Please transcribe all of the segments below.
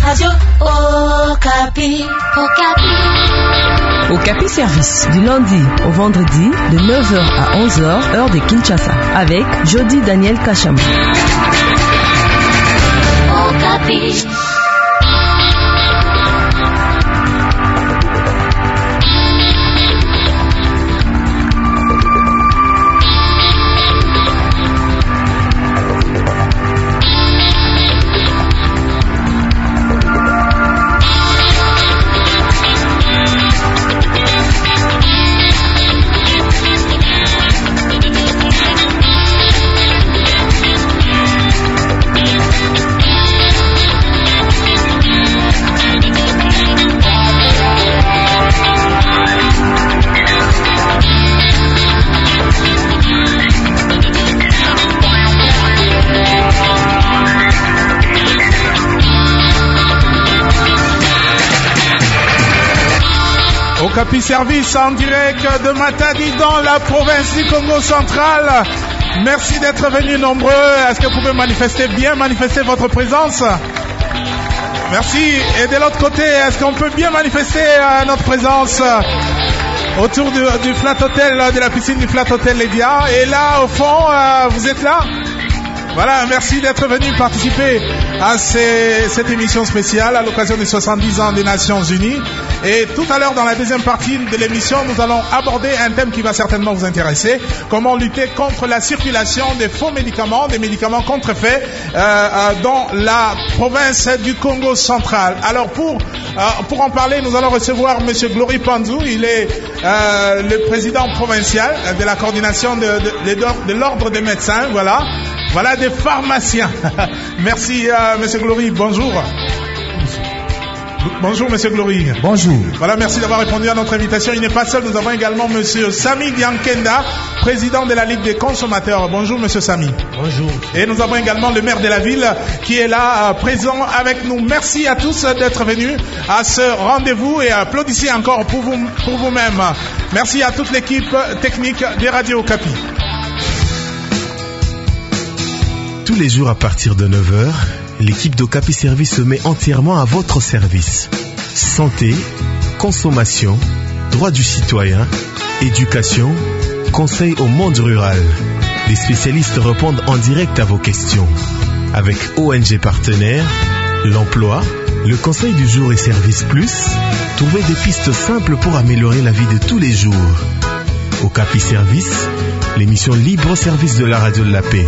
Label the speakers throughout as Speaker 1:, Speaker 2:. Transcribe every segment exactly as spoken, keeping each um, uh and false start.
Speaker 1: Radio Okapi. Okapi.
Speaker 2: Okapi Service, du lundi au vendredi, de neuf heures à onze heures, heure de Kinshasa, avec Jody Daniel Kachama.
Speaker 1: Okapi.
Speaker 3: Okapi Service en direct de Matadi dans la province du Congo central. Merci d'être venus nombreux. Est-ce que vous pouvez manifester bien, manifester votre présence? Merci. Et de l'autre côté, est-ce qu'on peut bien manifester euh, notre présence autour du, du Flat Hotel, de la piscine du Flat Hotel Lédia? Et là, au fond, euh, vous êtes là? Voilà, merci d'être venu participer à ces, cette émission spéciale à l'occasion des soixante-dix ans des Nations Unies. Et tout à l'heure, dans la deuxième partie de l'émission, nous allons aborder un thème qui va certainement vous intéresser. Comment lutter contre la circulation des faux médicaments, des médicaments contrefaits euh, euh, dans la province du Congo central. Alors pour, euh, pour en parler, nous allons recevoir M. Glory Panzou. Il est euh, le président provincial de la coordination de, de, de, de l'ordre des médecins. Voilà. Voilà des pharmaciens. Merci, euh, Monsieur Glory. Bonjour. Bonjour, Monsieur Glory.
Speaker 4: Bonjour.
Speaker 3: Voilà, merci d'avoir répondu à notre invitation. Il n'est pas seul. Nous avons également Monsieur Sami Diankenda, président de la Ligue des consommateurs. Bonjour, Monsieur Sami.
Speaker 4: Bonjour.
Speaker 3: Et nous avons également le maire de la ville qui est là, euh, présent avec nous. Merci à tous d'être venus à ce rendez-vous et applaudissez encore pour vous, pour vous-même. Merci à toute l'équipe technique des radios Okapi.
Speaker 5: Tous les jours à partir de neuf heures, l'équipe d'Okapi Service se met entièrement à votre service. Santé, consommation, droits du citoyen, éducation, conseil au monde rural. Les spécialistes répondent en direct à vos questions. Avec O N G partenaires, l'emploi, le conseil du jour et Service Plus, trouvez des pistes simples pour améliorer la vie de tous les jours. Okapi Service, l'émission libre au service de la radio de la paix.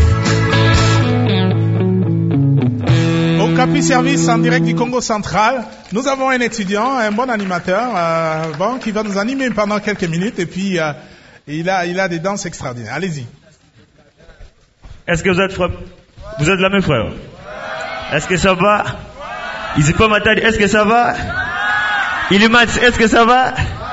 Speaker 3: Okapi Service en direct du Congo central. Nous avons un étudiant, un bon animateur, euh, bon, qui va nous animer pendant quelques minutes et puis euh, il a, il a des danses extraordinaires. Allez-y.
Speaker 6: Est-ce que vous êtes frère? Vous êtes là, mes frères? Est-ce que ça va? Ils pas Matadi, est-ce que ça va? Il est mat, est-ce que ça va?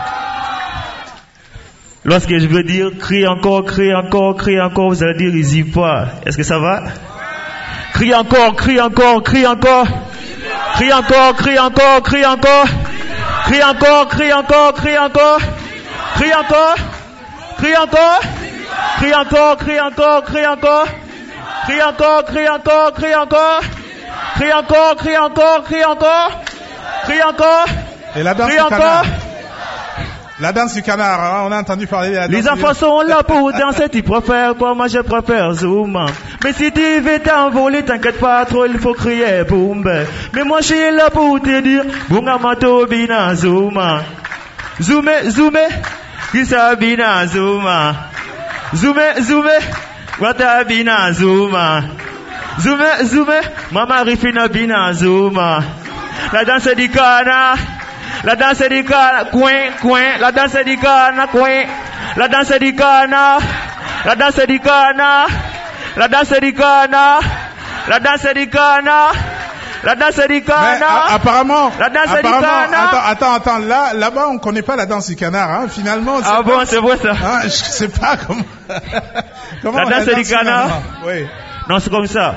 Speaker 6: Lorsque je veux dire crie encore, crie encore, crie encore, vous allez dire ils y pas. Est-ce que ça va? Crie encore, crie encore, crie encore. Crie encore, crie encore, crie encore. Crie encore, crie encore, crie encore. Crie encore. Crie encore. Crie encore, crie encore, crie encore. Crie encore, crie encore, crie encore. Crie encore, crie encore, crie encore. Crie encore.
Speaker 3: Et la danse du canard. La danse du canard, hein? On a entendu parler de la danse.
Speaker 6: Les enfants sont là pour danser, tu préfères quoi? Moi je préfère Zouma. Mais si tu veux t'envoler, t'inquiète pas trop, il faut crier boum. Mais moi je suis là pour te dire, bunga mato bina Zouma. Zoumé, zoumé, kisa bina Zouma. Zoumé, zoumé, wata bina Zouma. Zoumé, zoumé, mama rifina bina Zouma. La danse du canard. La danse du canard, coin, coin, la danse du canard, coin, la danse du canard, la danse du canard, la danse du canard, la danse du canard, la danse du canard.
Speaker 3: Mais, apparemment,
Speaker 6: la danse
Speaker 3: apparemment,
Speaker 6: du canard.
Speaker 3: Attends, attends, attends, là, là-bas, on connaît pas la danse du canard, hein, finalement.
Speaker 6: Ah bon, c'est vrai ça.
Speaker 3: Hein, je sais pas comment. comment
Speaker 6: la danse, la danse du canard.
Speaker 3: canard. Oui.
Speaker 6: Non, c'est comme ça.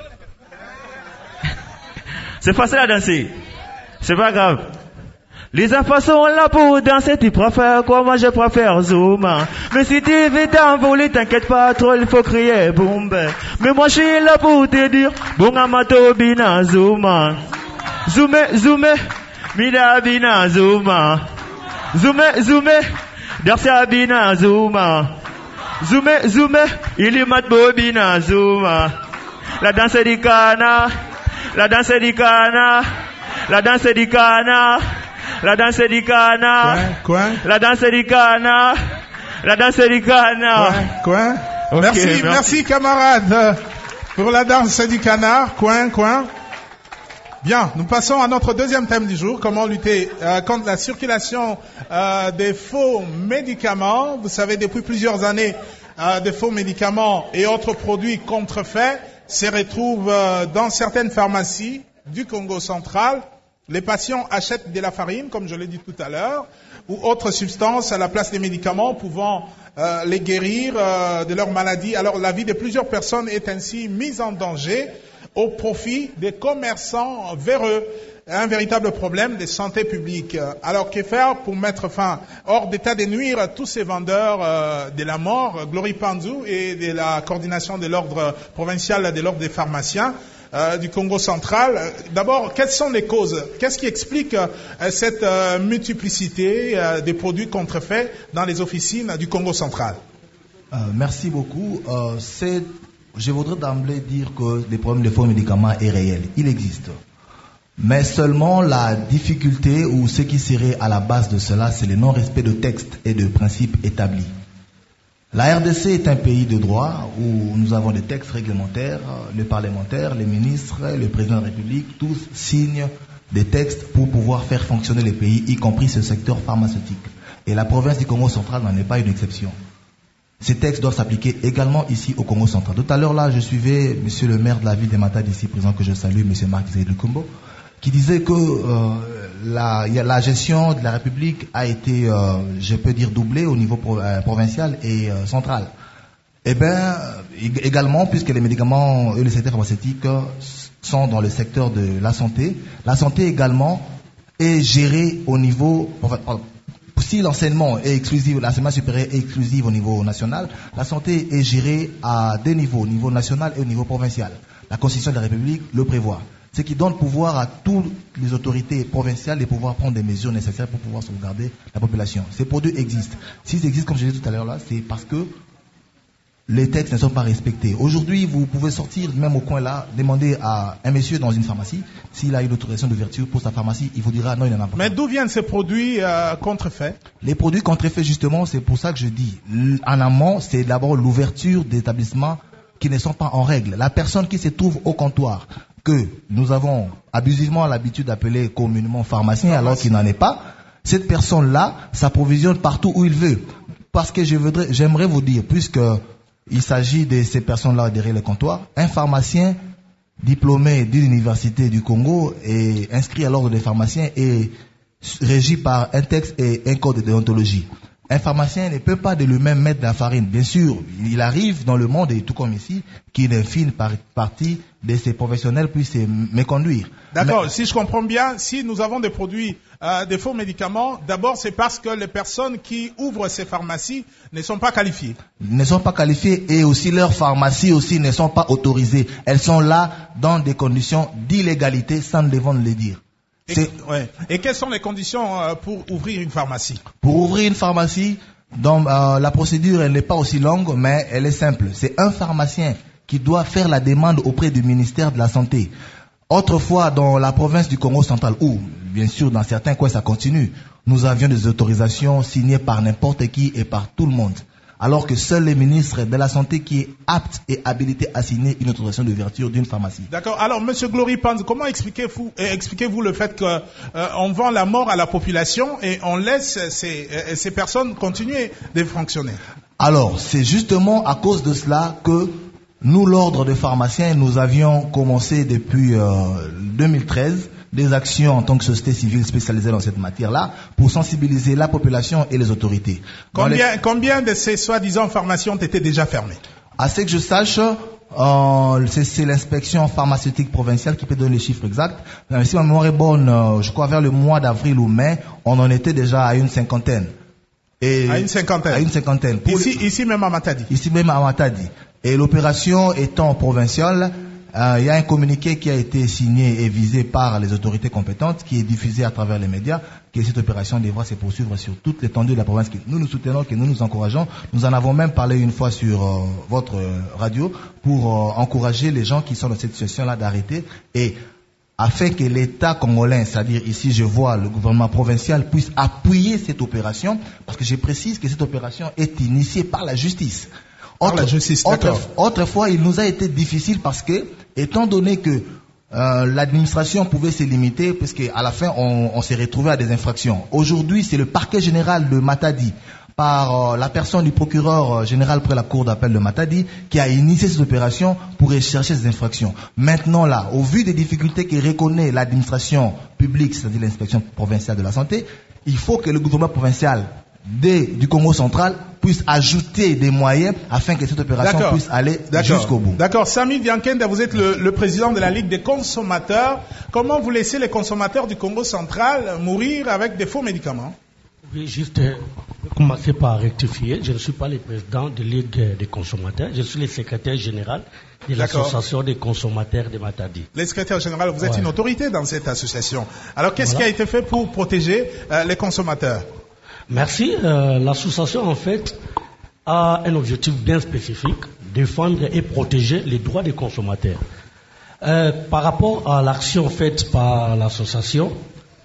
Speaker 6: C'est facile à danser. C'est pas grave. Les enfants sont là pour danser, tu préfères quoi? Moi je préfère Zouma. Mais si tu veux t'envoler, t'inquiète pas trop, il faut crier boum. Mais moi je suis là pour te dire, bon amato bina Zouma. Zoomé, zoomé, midabina zooma. Zoomé, zoomé, darsabina zooma. Zoomé, zoomé, ilimat bobina zooma. La danse du cana, la danse du cana, la danse du cana, la danse du cana.
Speaker 3: Quoi? Quoi?
Speaker 6: La danse du cana, la danse du cana.
Speaker 3: Quoi?
Speaker 6: Okay,
Speaker 3: merci,
Speaker 6: merci,
Speaker 3: merci camarades pour la danse du canard. Coin, coin. Bien, nous passons à notre deuxième thème du jour, comment lutter euh, contre la circulation euh, des faux médicaments. Vous savez, depuis plusieurs années, euh, des faux médicaments et autres produits contrefaits se retrouvent euh, dans certaines pharmacies du Congo central. Les patients achètent de la farine, comme je l'ai dit tout à l'heure, ou autres substances à la place des médicaments pouvant euh, les guérir euh, de leur maladie. Alors la vie de plusieurs personnes est ainsi mise en danger au profit des commerçants véreux. Un véritable problème de santé publique. Alors que faire pour mettre fin hors d'état de nuire à tous ces vendeurs euh, de la mort, Glory Panzou et de la coordination de l'ordre provincial de l'ordre des pharmaciens Euh, du Congo central. D'abord, quelles sont les causes? Qu'est-ce qui explique euh, cette euh, multiplicité euh, des produits contrefaits dans les officines du Congo central?
Speaker 4: euh, Merci beaucoup. Euh, c'est, je voudrais d'emblée dire que le problème des faux médicaments est réel. Il existe. Mais seulement la difficulté ou ce qui serait à la base de cela, c'est le non-respect de textes et de principes établis. La R D C est un pays de droit où nous avons des textes réglementaires, les parlementaires, les ministres, le président de la République, tous signent des textes pour pouvoir faire fonctionner les pays, y compris ce secteur pharmaceutique. Et la province du Congo central n'en est pas une exception. Ces textes doivent s'appliquer également ici au Congo central. Tout à l'heure là, je suivais monsieur le maire de la ville de Matadi, ici présent que je salue, monsieur Marc Zélukumbo, qui disait que euh, la, la gestion de la République a été, euh, je peux dire, doublée au niveau pro, euh, provincial et euh, central. Eh bien, également, puisque les médicaments et le secteur pharmaceutique sont dans le secteur de la santé, la santé également est gérée au niveau, si l'enseignement est exclusif, l'enseignement supérieur est exclusif au niveau national, la santé est gérée à deux niveaux, au niveau national et au niveau provincial. La Constitution de la République le prévoit. Ce qui donne pouvoir à toutes les autorités provinciales de pouvoir prendre des mesures nécessaires pour pouvoir sauvegarder la population. Ces produits existent. S'ils existent, comme je l'ai dit tout à l'heure là, c'est parce que les textes ne sont pas respectés. Aujourd'hui, vous pouvez sortir, même au coin là, demander à un monsieur dans une pharmacie, s'il a une autorisation d'ouverture pour sa pharmacie, il vous dira non, il n'en a pas.
Speaker 3: Mais d'où viennent ces produits euh, contrefaits?
Speaker 4: Les produits contrefaits, justement, c'est pour ça que je dis, en amont, c'est d'abord l'ouverture d'établissements qui ne sont pas en règle. La personne qui se trouve au comptoir, que nous avons abusivement l'habitude d'appeler communément pharmacien alors qu'il n'en est pas, cette personne-là s'approvisionne partout où il veut. Parce que je voudrais, j'aimerais vous dire, puisque il s'agit de ces personnes-là derrière les comptoirs, un pharmacien diplômé d'une université du Congo et inscrit à l'ordre des pharmaciens et régi par un texte et un code de déontologie. Un pharmacien ne peut pas de lui-même mettre de la farine. Bien sûr, il arrive dans le monde, et tout comme ici, qu'une infime partie de ces professionnels puisse se méconduire.
Speaker 3: D'accord,
Speaker 4: Mais,
Speaker 3: si je comprends bien, si nous avons des produits, euh, des faux médicaments, d'abord c'est parce que les personnes qui ouvrent ces pharmacies ne sont pas qualifiées.
Speaker 4: Ne sont pas qualifiées et aussi leurs pharmacies aussi ne sont pas autorisées. Elles sont là dans des conditions d'illégalité sans devant le dire.
Speaker 3: Et, ouais. Et quelles sont les conditions euh, pour ouvrir une pharmacie?
Speaker 4: Pour ouvrir une pharmacie, donc, euh, la procédure elle n'est pas aussi longue, mais elle est simple. C'est un pharmacien qui doit faire la demande auprès du ministère de la Santé. Autrefois, dans la province du Congo central, où, bien sûr, dans certains coins, ça continue, nous avions des autorisations signées par n'importe qui et par tout le monde. Alors que seul le ministre de la Santé qui est apte et habilité à signer une autorisation d'ouverture d'une pharmacie.
Speaker 3: D'accord. Alors, Monsieur Glory Panzou, comment expliquez-vous, expliquez-vous le fait qu'on euh, vend la mort à la population et on laisse ces, euh, ces personnes continuer de fonctionner?
Speaker 4: Alors, c'est justement à cause de cela que nous, l'ordre des pharmaciens, nous avions commencé depuis euh, deux mille treize des actions en tant que société civile spécialisée dans cette matière-là pour sensibiliser la population et les autorités.
Speaker 3: Combien, les... combien de ces soi-disant pharmacies ont été déjà fermées?
Speaker 4: À ce que je sache, euh, c'est, c'est l'inspection pharmaceutique provinciale qui peut donner les chiffres exacts. Mais si ma mémoire est bonne, euh, je crois vers le mois d'avril ou mai, on en était déjà à une cinquantaine.
Speaker 3: Et à une cinquantaine.
Speaker 4: À une cinquantaine.
Speaker 3: Ici, les... ici même à Matadi.
Speaker 4: Ici même à Matadi. Et l'opération étant provinciale, euh, il y a un communiqué qui a été signé et visé par les autorités compétentes, qui est diffusé à travers les médias, que cette opération devra se poursuivre sur toute l'étendue de la province, que nous nous soutenons, que nous nous encourageons. Nous en avons même parlé une fois sur euh, votre euh, radio pour euh, encourager les gens qui sont dans cette situation-là d'arrêter et afin que l'État congolais, c'est-à-dire ici je vois le gouvernement provincial, puisse appuyer cette opération, parce que je précise que cette opération est initiée par la justice. Autre,
Speaker 3: par la justice,
Speaker 4: autre, autrefois, il nous a été difficile parce que, étant donné que euh, l'administration pouvait se limiter, parce qu'à la fin, on, on s'est retrouvé à des infractions. Aujourd'hui, c'est le parquet général de Matadi, par euh, la personne du procureur euh, général près la cour d'appel de Matadi, qui a initié cette opération pour rechercher ces infractions. Maintenant là, au vu des difficultés que reconnaît l'administration publique, c'est-à-dire l'inspection provinciale de la santé, il faut que le gouvernement provincial de, du Congo central puisse ajouter des moyens afin que cette opération
Speaker 3: D'accord.
Speaker 4: puisse aller
Speaker 3: D'accord.
Speaker 4: jusqu'au bout.
Speaker 3: D'accord. Samy Biankenda, vous êtes le, le président de la Ligue des consommateurs. Comment vous laissez les consommateurs du Congo central mourir avec des faux médicaments?
Speaker 7: Oui, juste euh, commencer par rectifier. Je ne suis pas le président de la Ligue des consommateurs. Je suis le secrétaire général de l'association des consommateurs de Matadi.
Speaker 3: Le secrétaire général, vous êtes
Speaker 7: Ouais.
Speaker 3: une autorité dans cette association. Alors, qu'est-ce
Speaker 7: Voilà.
Speaker 3: qui a été fait pour protéger euh, les consommateurs?
Speaker 7: Merci. Euh, l'association, en fait, a un objectif bien spécifique, défendre et protéger les droits des consommateurs. Euh, par rapport à l'action faite par l'association,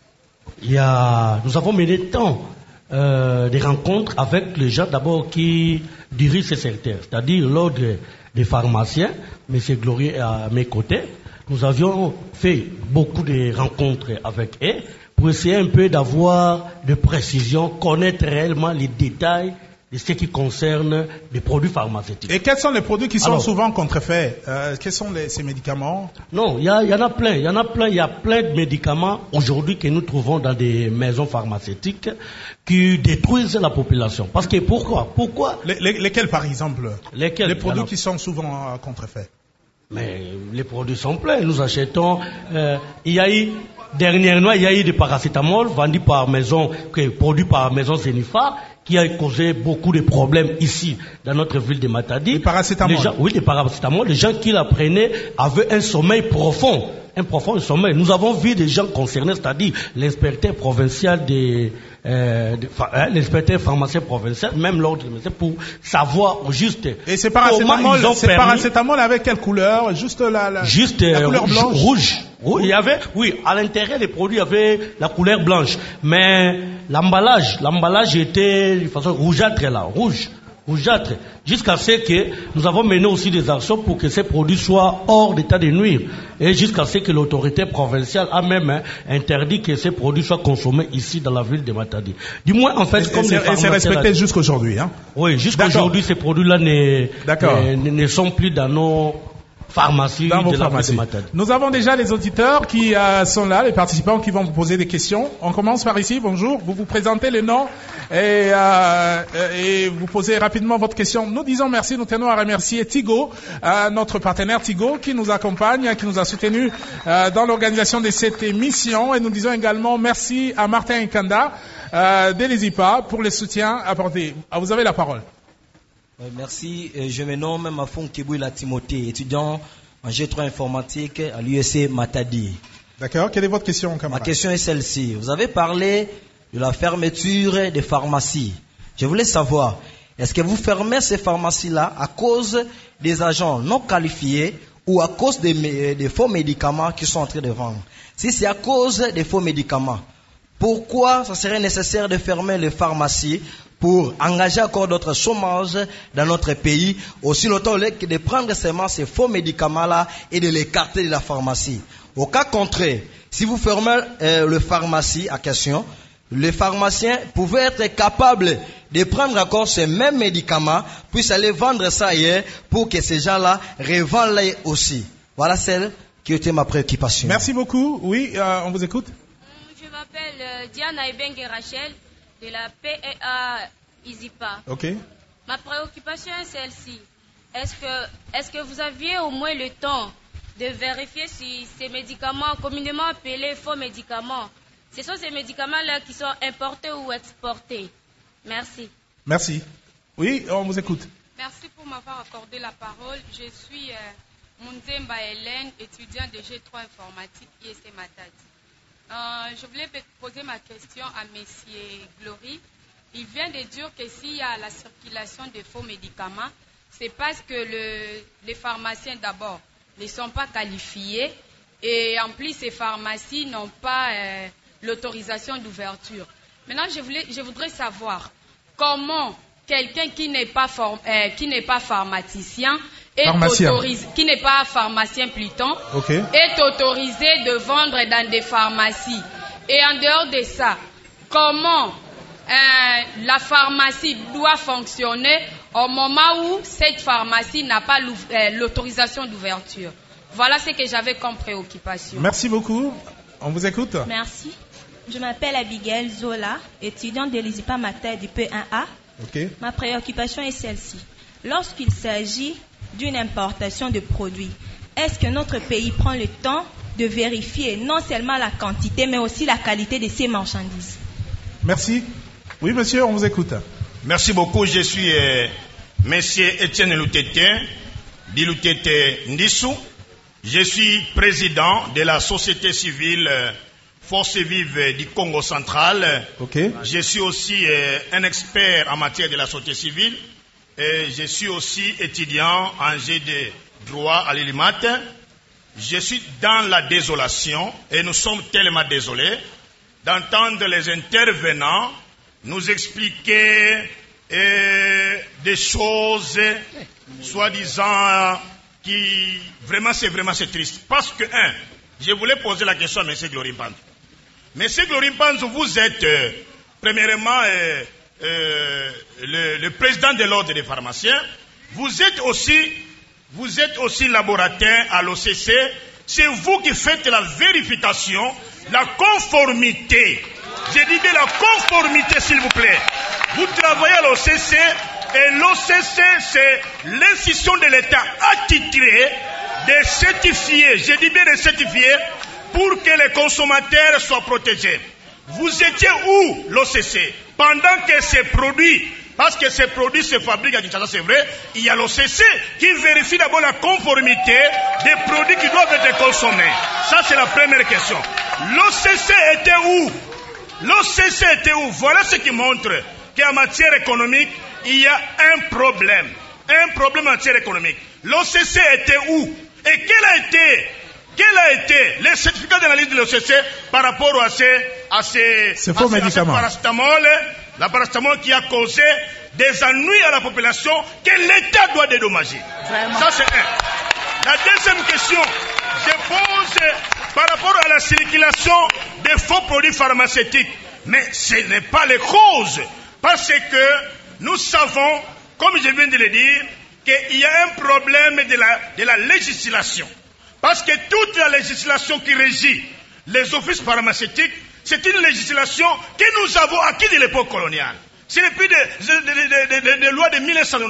Speaker 7: il y a, nous avons mené tant euh, des rencontres avec les gens d'abord qui dirigent ce secteur, c'est-à-dire l'ordre des pharmaciens, M. Glorieux est à mes côtés. Nous avions fait beaucoup de rencontres avec eux pour essayer un peu d'avoir de précisions, connaître réellement les détails de ce qui concerne les produits pharmaceutiques.
Speaker 3: Et quels sont les produits qui sont
Speaker 7: Alors,
Speaker 3: souvent contrefaits? euh, Quels sont les, ces médicaments?
Speaker 7: Non, il y, y en a plein, il y en a plein, il y a plein de médicaments aujourd'hui que nous trouvons dans des maisons pharmaceutiques qui détruisent la population. Parce que pourquoi Pourquoi
Speaker 3: les, les, Lesquels, par exemple?
Speaker 7: Lesquels?
Speaker 3: Les produits
Speaker 7: Alors,
Speaker 3: qui sont souvent euh, contrefaits.
Speaker 7: Mais les produits sont pleins. Nous achetons. Euh, il y a eu dernièrement, il y a eu du paracétamol vendu par maison, que, produit par maison Zenifa, qui a causé beaucoup de problèmes ici dans notre ville de Matadi.
Speaker 3: Du paracétamol.
Speaker 7: Les gens, oui, du paracétamol. Les gens qui la prenaient avaient un sommeil profond, un profond sommeil. Nous avons vu des gens concernés, c'est-à-dire l'inspecteur provincial des Euh, de, hein, l'inspecteur pharmacien provincial, même l'ordre de médecin, pour savoir au juste.
Speaker 3: Et c'est paracétamol, c'est
Speaker 7: permis...
Speaker 3: paracétamol avec quelle couleur? Juste la, la,
Speaker 7: juste,
Speaker 3: la
Speaker 7: euh,
Speaker 3: couleur
Speaker 7: rouge,
Speaker 3: blanche.
Speaker 7: Rouge. rouge. Il y avait, oui, à l'intérieur des produits, il y avait la couleur blanche. Mais l'emballage, l'emballage était de façon rougeâtre là, rouge. rougeâtre, jusqu'à ce que nous avons mené aussi des actions pour que ces produits soient hors d'état de nuire, et jusqu'à ce que l'autorité provinciale a même hein, interdit que ces produits soient consommés ici dans la ville de Matadi. Du moins, en fait,
Speaker 3: et,
Speaker 7: comme
Speaker 3: et
Speaker 7: les
Speaker 3: c'est respecté jusqu'à aujourd'hui, hein?
Speaker 7: Oui, jusqu'à aujourd'hui, ces produits-là ne, ne, ne, ne sont plus dans nos pharmacies
Speaker 3: dans vos
Speaker 7: de la
Speaker 3: pharmacies.
Speaker 7: ville de Matadi.
Speaker 3: Nous avons déjà les auditeurs qui euh, sont là, les participants qui vont vous poser des questions. On commence par ici. Bonjour. Vous vous présentez les noms et, euh, et vous posez rapidement votre question. Nous disons merci. Nous tenons à remercier Tigo, euh, notre partenaire Tigo, qui nous accompagne, qui nous a soutenus euh, dans l'organisation de cette émission. Et nous disons également merci à Martin Nkanda euh, d'Elisipa pour le soutien apporté. Ah, vous avez la parole.
Speaker 8: Merci. Je me nomme Mafon Kibouila Timothée, étudiant en G trois informatique à l'U S C Matadi.
Speaker 3: D'accord. Quelle est votre question, camarade?
Speaker 8: Ma question est celle-ci. Vous avez parlé de la fermeture des pharmacies. Je voulais savoir, est-ce que vous fermez ces pharmacies-là à cause des agents non qualifiés ou à cause des, des faux médicaments qui sont en train de vendre? Si c'est à cause des faux médicaments, pourquoi ça serait nécessaire de fermer les pharmacies pour engager encore d'autres chômages dans notre pays, aussi longtemps que de prendre seulement ces faux médicaments-là et de les écarter de la pharmacie? Au cas contraire, si vous fermez euh, le pharmacie à question, les pharmaciens pouvaient être capables de prendre encore ces mêmes médicaments, puis aller vendre ça ailleurs pour que ces gens-là revendent aussi. Voilà celle qui était ma préoccupation.
Speaker 3: Merci beaucoup. Oui, euh, on vous écoute.
Speaker 9: Je m'appelle euh, Diana Ebengue Rachel de la P E A Isipa.
Speaker 3: Ok.
Speaker 9: Ma préoccupation est celle-ci. Est-ce que, est-ce que vous aviez au moins le temps de vérifier si ces médicaments, communément appelés faux médicaments, ce sont ces médicaments-là qui sont importés ou exportés? Merci.
Speaker 3: Merci. Oui, on vous écoute.
Speaker 10: Merci pour m'avoir accordé la parole. Je suis euh, Munzemba Hélène, étudiante de G trois informatique I S C Matadi. Euh, je voulais poser ma question à Monsieur Glory. Il vient de dire que s'il y a la circulation de faux médicaments, c'est parce que le, les pharmaciens d'abord ne sont pas qualifiés et en plus ces pharmacies n'ont pas euh, l'autorisation d'ouverture. Maintenant, je, voulais, je voudrais savoir comment quelqu'un qui n'est pas, form, euh, qui n'est pas pharmacien, est autorisé, qui n'est pas pharmacien plutôt, okay. est autorisé de vendre dans des pharmacies. Et en dehors de ça, comment euh, la pharmacie doit fonctionner au moment où cette pharmacie n'a pas euh, l'autorisation d'ouverture. Voilà ce que j'avais comme préoccupation.
Speaker 3: Merci beaucoup. On vous écoute.
Speaker 11: Merci. Je m'appelle Abigail Zola, étudiante de l'I S I P A Matadi du P un A. Okay. Ma préoccupation est celle-ci. Lorsqu'il s'agit d'une importation de produits, est-ce que notre pays prend le temps de vérifier non seulement la quantité, mais aussi la qualité de ces marchandises?
Speaker 3: Merci. Oui, monsieur, on vous écoute.
Speaker 12: Merci beaucoup. Je suis euh, monsieur Étienne Loutete, dit Loutete Ndissou. Je suis président de la société civile euh, Forces Vives du Congo central. Okay. Je suis aussi euh, un expert en matière de la société civile. Et je suis aussi étudiant en G de droit à l'I L I M A T. Je suis dans la désolation et nous sommes tellement désolés d'entendre les intervenants nous expliquer euh, des choses soi-disant qui vraiment c'est vraiment c'est triste. Parce que un, je voulais poser la question à M. Glory Mpanzu. M. Glory Mpanzu, vous êtes euh, premièrement euh, euh, le, le président de l'ordre des pharmaciens. Vous êtes aussi, vous êtes aussi laborateur à l'O C C. C'est vous qui faites la vérification, la conformité. J'ai dit bien la conformité, s'il vous plaît. Vous travaillez à l'O C C et l'O C C, c'est l'institution de l'État attitrée de certifier, j'ai dit bien de certifier, pour que les consommateurs soient protégés. Vous étiez où, l'O C C, pendant que ces produits, parce que ces produits se fabriquent à Kinshasa, c'est vrai, il y a l'O C C qui vérifie d'abord la conformité des produits qui doivent être consommés. Ça, c'est la première question. L'O C C était où? L'O C C était où? Voilà ce qui montre qu'en matière économique, il y a un problème. Un problème en matière économique. L'O C C était où? Et quel a été, quel a été les certificats d'analyse de l'O C C par rapport à ces, à ces,
Speaker 3: ces faux
Speaker 12: à
Speaker 3: médicaments,
Speaker 12: à ce paracétamol, la paracétamol qui a causé des ennuis à la population que l'État doit dédommager. Vraiment. Ça c'est un. La deuxième question, je pose par rapport à la circulation des faux produits pharmaceutiques. Mais ce n'est pas les causes. Parce que nous savons, comme je viens de le dire, qu'il y a un problème de la, de la législation. Parce que toute la législation qui régit les offices pharmaceutiques, c'est une législation que nous avons acquise de l'époque coloniale. C'est depuis des lois de mille neuf cent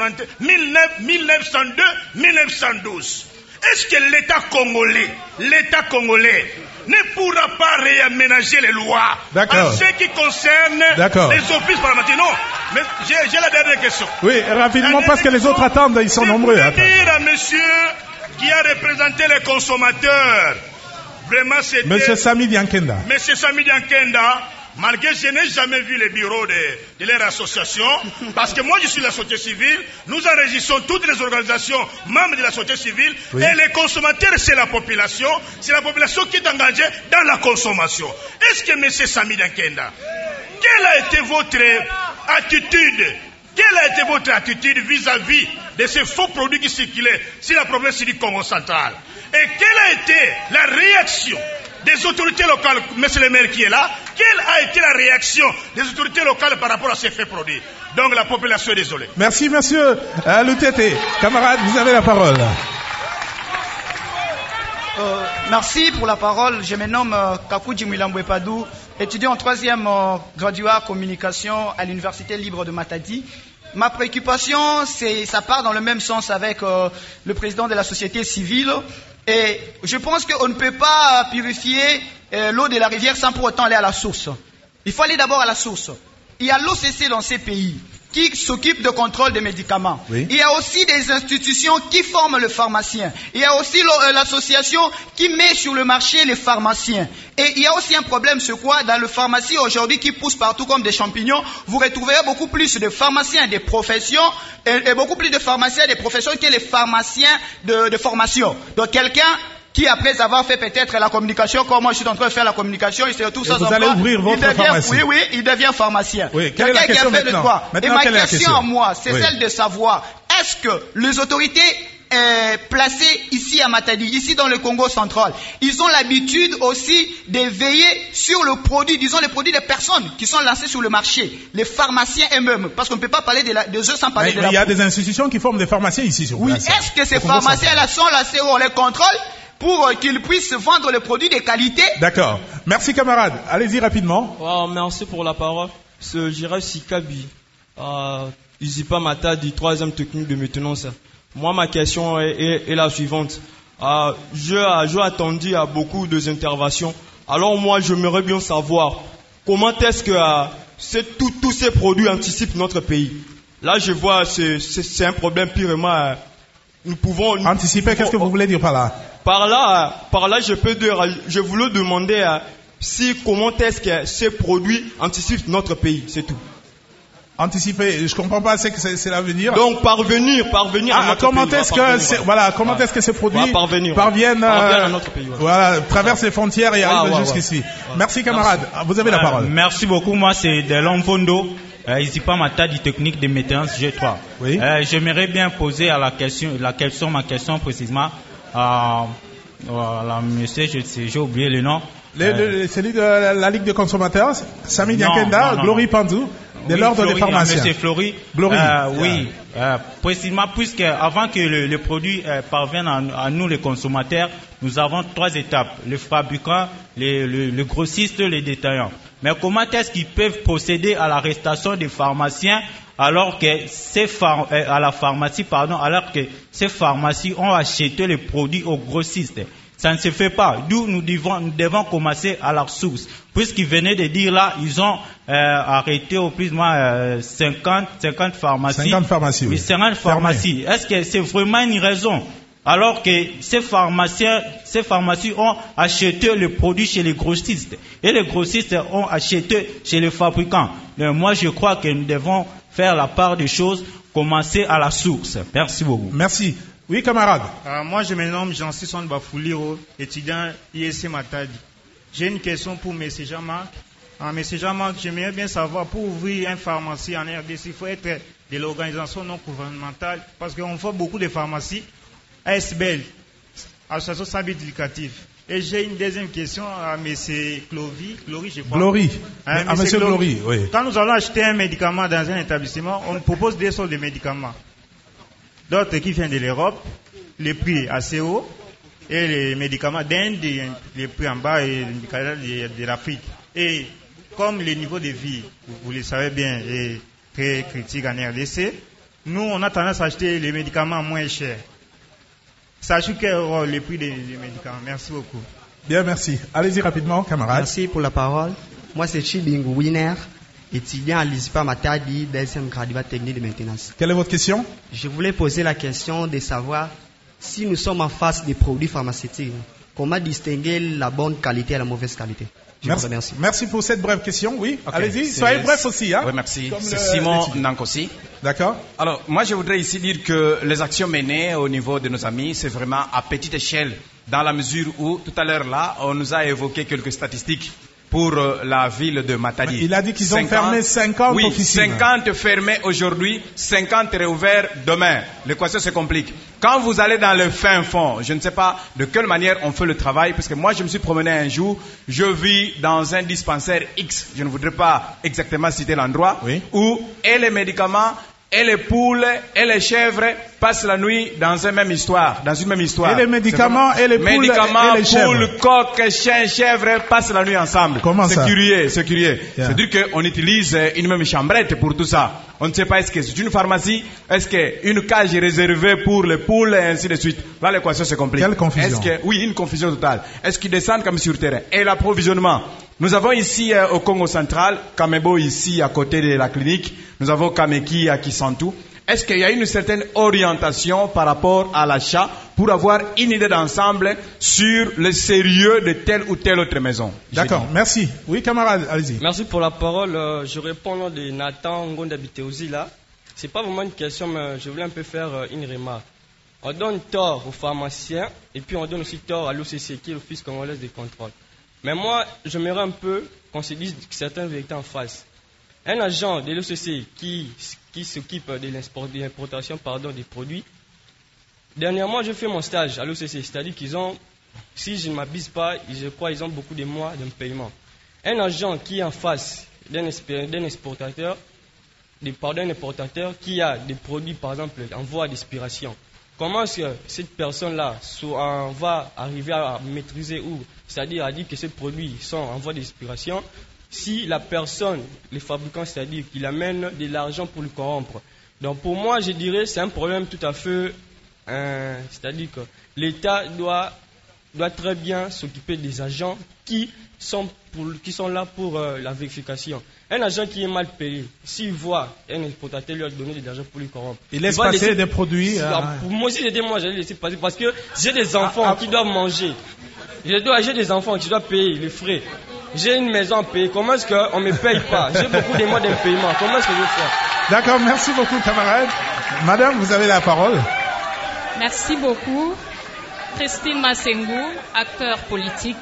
Speaker 12: deux mille neuf cent douze. Est-ce que l'État congolais, l'État congolais ne pourra pas réaménager les lois en ce qui concerne les offices pharmaceutiques? Non, mais j'ai la dernière question.
Speaker 3: Oui, rapidement, parce que les autres attendent, ils sont nombreux.
Speaker 12: Je voulais dire à monsieur qui a représenté les consommateurs, vraiment c'était...
Speaker 3: Monsieur Sami Diankenda.
Speaker 12: Monsieur Sami Diankenda, malgré que je n'ai jamais vu les bureaux de, de leur association, parce que moi je suis la société civile, nous enregistrons toutes les organisations membres de la société civile, oui. Et les consommateurs c'est la population, c'est la population qui est engagée dans la consommation. Est-ce que M. Sami Diankenda, quelle a été votre attitude, quelle a été votre attitude vis-à-vis de ces faux produits qui circulaient sur la province du Congo central? Et quelle a été la réaction des autorités locales, monsieur le maire qui est là, quelle a été la réaction des autorités locales par rapport à ces faits produits? Donc la population est désolée.
Speaker 3: Merci monsieur euh, Loutete. Camarade, vous avez la parole.
Speaker 13: Euh, merci pour la parole. Je me nomme euh, Kakuji Mwilambwe Padou, étudiant en troisième euh, graduat communication à l'Université libre de Matadi. Ma préoccupation, c'est, ça part dans le même sens avec euh, le président de la société civile. Et je pense qu'on ne peut pas purifier euh, l'eau de la rivière sans pour autant aller à la source. Il faut aller d'abord à la source. Il y a l'O C C dans ces pays. qui s'occupe de contrôle des médicaments.
Speaker 3: Oui.
Speaker 13: Il y a aussi des institutions qui forment le pharmacien. Il y a aussi l'association qui met sur le marché les pharmaciens. Et il y a aussi un problème, c'est quoi? Dans le pharmacie aujourd'hui qui pousse partout comme des champignons, vous retrouverez beaucoup plus de pharmaciens des professions et, et beaucoup plus de pharmaciens des professions que les pharmaciens de, de formation. Donc quelqu'un qui après avoir fait peut-être la communication, comme moi je suis en train de faire la communication, et c'est tout ça.
Speaker 3: Vous allez ouvrir votre
Speaker 13: devient,
Speaker 3: pharmacie.
Speaker 13: Oui, oui, il devient pharmacien.
Speaker 3: Oui, quelle est la
Speaker 13: quelqu'un qui a
Speaker 3: question
Speaker 13: fait le
Speaker 3: maintenant?
Speaker 13: droit.
Speaker 3: Maintenant,
Speaker 13: et ma
Speaker 3: quelle est la
Speaker 13: question,
Speaker 3: question
Speaker 13: à moi, c'est
Speaker 3: Oui.
Speaker 13: celle de savoir, est-ce que les autorités euh, placées ici à Matadi, ici dans le Congo central, ils ont l'habitude aussi de veiller sur le produit, disons les produits des personnes qui sont lancées sur le marché, les pharmaciens eux-mêmes, parce qu'on ne peut pas parler de, la, de eux sans parler
Speaker 3: Mais
Speaker 13: de la...
Speaker 3: il y a des institutions qui forment des pharmaciens ici sur
Speaker 13: Oui,
Speaker 3: place.
Speaker 13: est-ce que ces
Speaker 3: Au Congo
Speaker 13: pharmaciens-là sont lancés, on les contrôle pour euh, qu'ils puissent vendre les produits de qualité?
Speaker 3: D'accord. Merci camarade. Allez-y rapidement.
Speaker 14: Wow, merci pour la parole. Ce Jira Sikabi, euh, Isipa Matadi, troisième technique de maintenance. Moi, ma question est, est, est la suivante. Euh, je, je attendu à beaucoup de interventions. Alors moi, j'aimerais bien savoir comment est-ce que euh, c'est, tout, tous ces produits anticipent notre pays. Là, je vois, c'est, c'est, c'est un problème purement... Euh, nous pouvons... Nous
Speaker 3: Anticiper,
Speaker 14: pouvons,
Speaker 3: qu'est-ce que vous voulez dire par là?
Speaker 14: Par là, euh, par là, je peux dire, je voulais demander euh, si comment est-ce que ces produits anticipent notre pays, c'est tout.
Speaker 3: Anticiper, je comprends pas ce que c'est, c'est l'avenir.
Speaker 14: Donc parvenir, parvenir
Speaker 3: ah,
Speaker 14: à notre
Speaker 3: comment
Speaker 14: pays.
Speaker 3: Est-ce que c'est, voilà, comment voilà. est-ce que ces produits
Speaker 14: voilà, parvenir,
Speaker 3: parviennent,
Speaker 14: voilà.
Speaker 3: euh,
Speaker 14: parviennent à notre pays. Voilà,
Speaker 3: voilà traversent les frontières et
Speaker 14: voilà,
Speaker 3: arrivent
Speaker 14: voilà,
Speaker 3: jusqu'ici.
Speaker 14: Voilà.
Speaker 3: Merci camarade,
Speaker 14: merci.
Speaker 3: Vous avez la parole.
Speaker 15: Euh, merci beaucoup, moi c'est Delon Fondo, euh, Isipa Matadi technique de maintenance G trois.
Speaker 3: Oui.
Speaker 15: Euh, j'aimerais bien poser à la question, la question, ma question précisément à, à la monsieur, je sais, j'ai oublié le nom.
Speaker 3: Le, euh, le, celui de la, la Ligue des consommateurs, Sami Diakenda, Glory Pandou, de
Speaker 15: oui,
Speaker 3: l'ordre
Speaker 15: Flory,
Speaker 3: des pharmaciens.
Speaker 15: Monsieur Flory,
Speaker 3: Glory.
Speaker 15: Euh, oui, euh, précisément, puisque avant que le, le produit euh, parvienne à, à nous les consommateurs, nous avons trois étapes, le fabricant, les, le, le grossiste, les détaillants. Mais comment est-ce qu'ils peuvent procéder à l'arrestation des pharmaciens alors que ces phar- euh, à la pharmacie, pardon, alors que ces pharmacies ont acheté les produits aux grossistes? Ça ne se fait pas. D'où nous devons, nous devons commencer à la source. Puisqu'ils venaient de dire là, ils ont euh, arrêté au plus ou moins euh, cinquante, cinquante pharmacies.
Speaker 3: cinquante pharmacies, oui.
Speaker 15: oui. cinquante pharmacies. Est-ce que c'est vraiment une raison? Alors que ces pharmaciens, ces pharmacies ont acheté le produit chez les grossistes. Et les grossistes ont acheté chez les fabricants. Donc, moi, je crois que nous devons faire la part des choses, commencer à la source. Merci beaucoup.
Speaker 3: Merci. Oui, camarade.
Speaker 16: Euh, moi, je me nomme Jean-Sisson Bafouliro, étudiant I S C Matadi. J'ai une question pour M. Jean-Marc. Euh, M. Jean-Marc, j'aimerais bien savoir, pour ouvrir une pharmacie en R D C, il faut être de l'organisation non gouvernementale, parce qu'on fait beaucoup de pharmacies. A S B L, Association sans but lucratif. Et j'ai une deuxième question à M. Clovis, Glory, je crois.
Speaker 3: Glory.
Speaker 16: Hein,
Speaker 3: à M. Glory, oui.
Speaker 16: Quand nous allons acheter un médicament dans un établissement, on propose des sortes de médicaments. D'autres qui viennent de l'Europe, les prix assez hauts, et les médicaments d'Inde, les prix en bas, et les médicaments de, de l'Afrique. Et comme le niveau de vie, vous le savez bien, est très critique en R D C, nous, on a tendance à acheter les médicaments moins chers. Ça joue quel rôle les prix des, des médicaments? Merci beaucoup.
Speaker 3: Bien, merci. Allez-y rapidement, camarade.
Speaker 17: Merci pour la parole. Moi, c'est Chibingu Winer, étudiant à l'Isipa Matadi, deuxième graduat technique de maintenance.
Speaker 3: Quelle est votre question?
Speaker 17: Je voulais poser la question de savoir si nous sommes en face des produits pharmaceutiques, comment distinguer la bonne qualité et la mauvaise qualité? Je
Speaker 3: merci.
Speaker 17: vous remercie.
Speaker 3: Merci pour cette brève question. Oui,
Speaker 18: okay.
Speaker 3: Allez-y,
Speaker 18: c'est...
Speaker 3: soyez bref aussi. Hein,
Speaker 18: oui, merci.
Speaker 3: Comme
Speaker 18: c'est
Speaker 3: le...
Speaker 18: Simon Nankossi.
Speaker 3: D'accord.
Speaker 18: Alors, moi, je voudrais ici dire que les actions menées au niveau de nos amis, c'est vraiment à petite échelle, dans la mesure où, tout à l'heure là, on nous a évoqué quelques statistiques pour euh, la ville de Matadi.
Speaker 3: Mais il a dit qu'ils ont fermé cinquante
Speaker 18: oui,
Speaker 3: officines.
Speaker 18: cinquante fermées aujourd'hui, cinquante réouvertes demain. L'équation se complique. Quand vous allez dans le fin fond, je ne sais pas de quelle manière on fait le travail, parce que moi je me suis promené un jour, je vis dans un dispensaire X, je ne voudrais pas exactement citer l'endroit, oui. où et les médicaments, et les poules, et les chèvres passent la nuit dans une même histoire, dans une même histoire.
Speaker 3: Et les médicaments, et les poules,
Speaker 18: médicaments,
Speaker 3: et les chèvres.
Speaker 18: poules, coqs, chiens, chèvres passent la nuit ensemble.
Speaker 3: Comment
Speaker 18: c'est
Speaker 3: ça?
Speaker 18: curieux, c'est curieux.
Speaker 3: Yeah.
Speaker 18: C'est-à-dire qu'on utilise une même chambrette pour tout ça. On ne sait pas est-ce que c'est une pharmacie, est-ce qu'une cage est réservée pour les poules, et ainsi de suite. Là, l'équation se complique.
Speaker 3: Quelle confusion.
Speaker 18: Est-ce que, oui, une confusion totale. Est-ce qu'ils descendent comme sur terrain? Et l'approvisionnement. Nous avons ici euh, au Congo central, Kamebo ici à côté de la clinique, nous avons Kameki à Kisantu. Est-ce qu'il y a une certaine orientation par rapport à l'achat pour avoir une idée d'ensemble sur le sérieux de telle ou telle autre maison?
Speaker 3: D'accord, merci. Oui, camarade, allez-y.
Speaker 19: Merci pour la parole. Euh, je réponds au nom de Nathan Ngonda Biteozi là. C'est pas vraiment une question, mais je voulais un peu faire euh, une remarque. On donne tort aux pharmaciens et puis on donne aussi tort à l'O C C qui est l'Office congolais de contrôle. Mais moi, j'aimerais un peu qu'on se dise certaines vérités en face. Un agent de l'O C C qui, qui s'occupe de l'importation pardon, des produits, dernièrement, j'ai fait mon stage à l'O C C, c'est-à-dire qu'ils ont, si je ne m'abuse pas, je crois qu'ils ont beaucoup de mois de paiement. Un agent qui est en face d'un exportateur, d'un importateur qui a des produits, par exemple, en voie d'expiration, comment est-ce que cette personne-là va arriver à maîtriser ou, c'est-à-dire à dire que ces produits sont en voie d'expiration, si la personne, les fabricants, c'est-à-dire qu'il amène de l'argent pour le corrompre. Donc pour moi, je dirais c'est un problème tout à fait, euh, c'est-à-dire que l'État doit, doit très bien s'occuper des agents qui sont, pour, qui sont là pour euh, la vérification. Un agent qui est mal payé, s'il voit un exportateur lui donner de l'argent pour lui corrompre,
Speaker 3: il laisse il passer laisser, des produits.
Speaker 19: Euh, pour moi aussi, j'ai moi, j'allais laisser passer parce que j'ai des enfants ah, ah, qui doivent manger. Je dois, j'ai des enfants qui doivent payer les frais. J'ai une maison à payer. Comment est-ce qu'on ne me paye pas? J'ai beaucoup de mois d'impayement. Comment est-ce que je vais faire?
Speaker 3: D'accord, merci beaucoup, camarade. Madame, vous avez la parole.
Speaker 20: Merci beaucoup. Christine Massengou, acteur politique.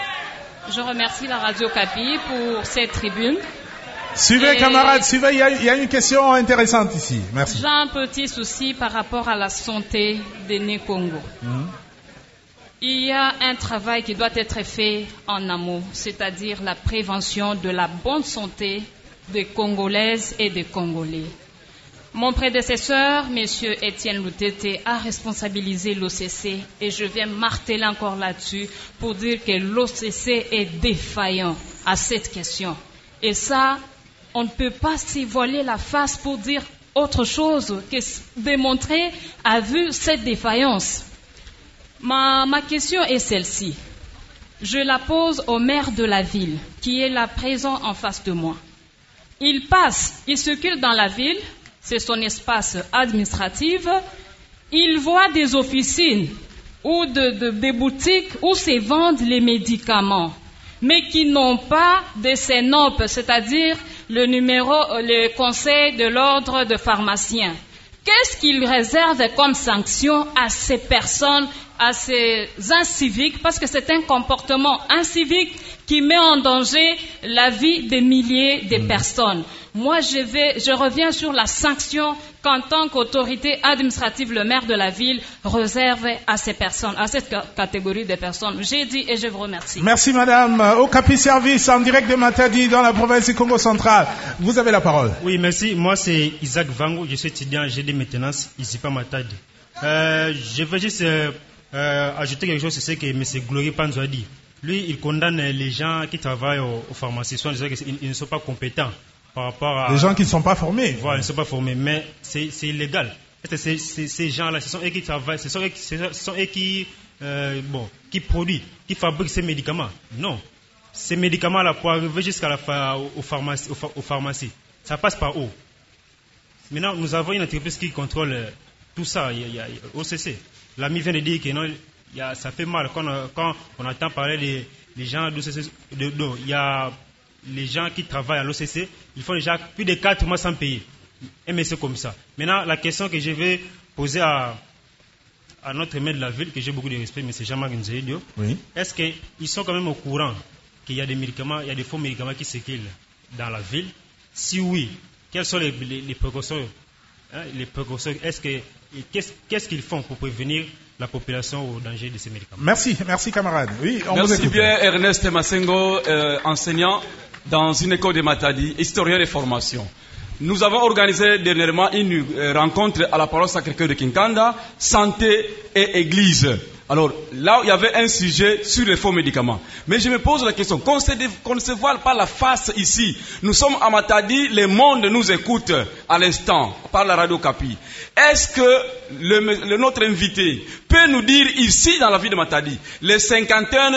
Speaker 20: Je remercie la Radio Kapi pour cette tribune.
Speaker 3: Suivez, Et camarades, suivez. Il y, a, il y a une question intéressante ici. Merci.
Speaker 20: J'ai un petit souci par rapport à la santé des Né-Congo. Mmh. Il y a un travail qui doit être fait en amont, c'est-à-dire la prévention de la bonne santé des Congolaises et des Congolais. Mon prédécesseur, M. Étienne Loutete, a responsabilisé l'O C C et je viens marteler encore là-dessus pour dire que l'O C C est défaillant à cette question. Et ça, on ne peut pas s'y voiler la face pour dire autre chose que démontrer à vue cette défaillance. Ma, ma question est celle-ci. Je la pose au maire de la ville, qui est là présent en face de moi. Il passe, il circule dans la ville, c'est son espace administratif, il voit des officines ou de, de, des boutiques où se vendent les médicaments, mais qui n'ont pas de C E N O P, c'est-à-dire le numéro, le conseil de l'ordre de pharmaciens. Qu'est-ce qu'il réserve comme sanction à ces personnes, à ces inciviques, parce que c'est un comportement incivique qui met en danger la vie des milliers de personnes. Moi, je, vais, je reviens sur la sanction qu'en tant qu'autorité administrative, le maire de la ville réserve à ces personnes, à cette catégorie de personnes. J'ai dit et je vous remercie.
Speaker 3: Merci madame. Au Capi Service, en direct de Matadi, dans la province du Congo central. Vous avez la parole.
Speaker 16: Oui, merci. Moi, c'est Isaac Vango. Je suis étudiant en G D maintenance, ici pas Matadi. Euh, je veux juste euh, euh, ajouter quelque chose, c'est ce que M. Glory Panzo a dit. Lui, il condamne les gens qui travaillent aux, aux pharmacies, soit ils, ils ne sont pas compétents. Par rapport à...
Speaker 3: Les gens qui ne sont pas formés.
Speaker 16: Voilà, ils ne sont pas formés, mais c'est, c'est illégal. C'est, c'est, ces gens-là, ce sont eux qui travaillent, ce sont eux, ce sont eux qui, euh, bon, qui produisent, qui fabriquent ces médicaments. Non. Ces médicaments-là, pour arriver jusqu'à la aux pharmacies, aux pharmacies, ça passe par eux. Maintenant, nous avons une entreprise qui contrôle tout ça, il y a, il y a O C C. L'ami vient de dire que non, il y a, ça fait mal quand, quand on entend parler des, des gens d'O C C. De, de, il y a les gens qui travaillent à l'O C C, ils font déjà plus de quatre mois sans payer. Mais c'est comme ça. Maintenant, la question que je vais poser à, à notre maire de la ville, que j'ai beaucoup de respect, M. Jean-Marc Nzeidio, oui. Est-ce qu'ils sont quand même au courant qu'il y a des médicaments, il y a des faux médicaments qui circulent dans la ville? Si oui, quelles sont les, les, les précautions, hein, les précautions est-ce que, qu'est-ce, qu'est-ce qu'ils font pour prévenir la population au danger de ces médicaments?
Speaker 3: Merci, merci camarade. Oui, on
Speaker 21: merci
Speaker 3: vous écoute.
Speaker 21: Bien, Ernest Massengo, euh, enseignant dans une école de Matadi, historien de formation. Nous avons organisé dernièrement une euh, rencontre à la paroisse Sacré-Cœur de Kinkanda, santé et église. Alors là, il y avait un sujet sur les faux médicaments. Mais je me pose la question, qu'on, se, qu'on ne se voile pas la face ici. Nous sommes à Matadi, le monde nous écoute à l'instant par la radio Kapi. Est-ce que le, le, notre invité peut nous dire ici dans la ville de Matadi, les cinquantaines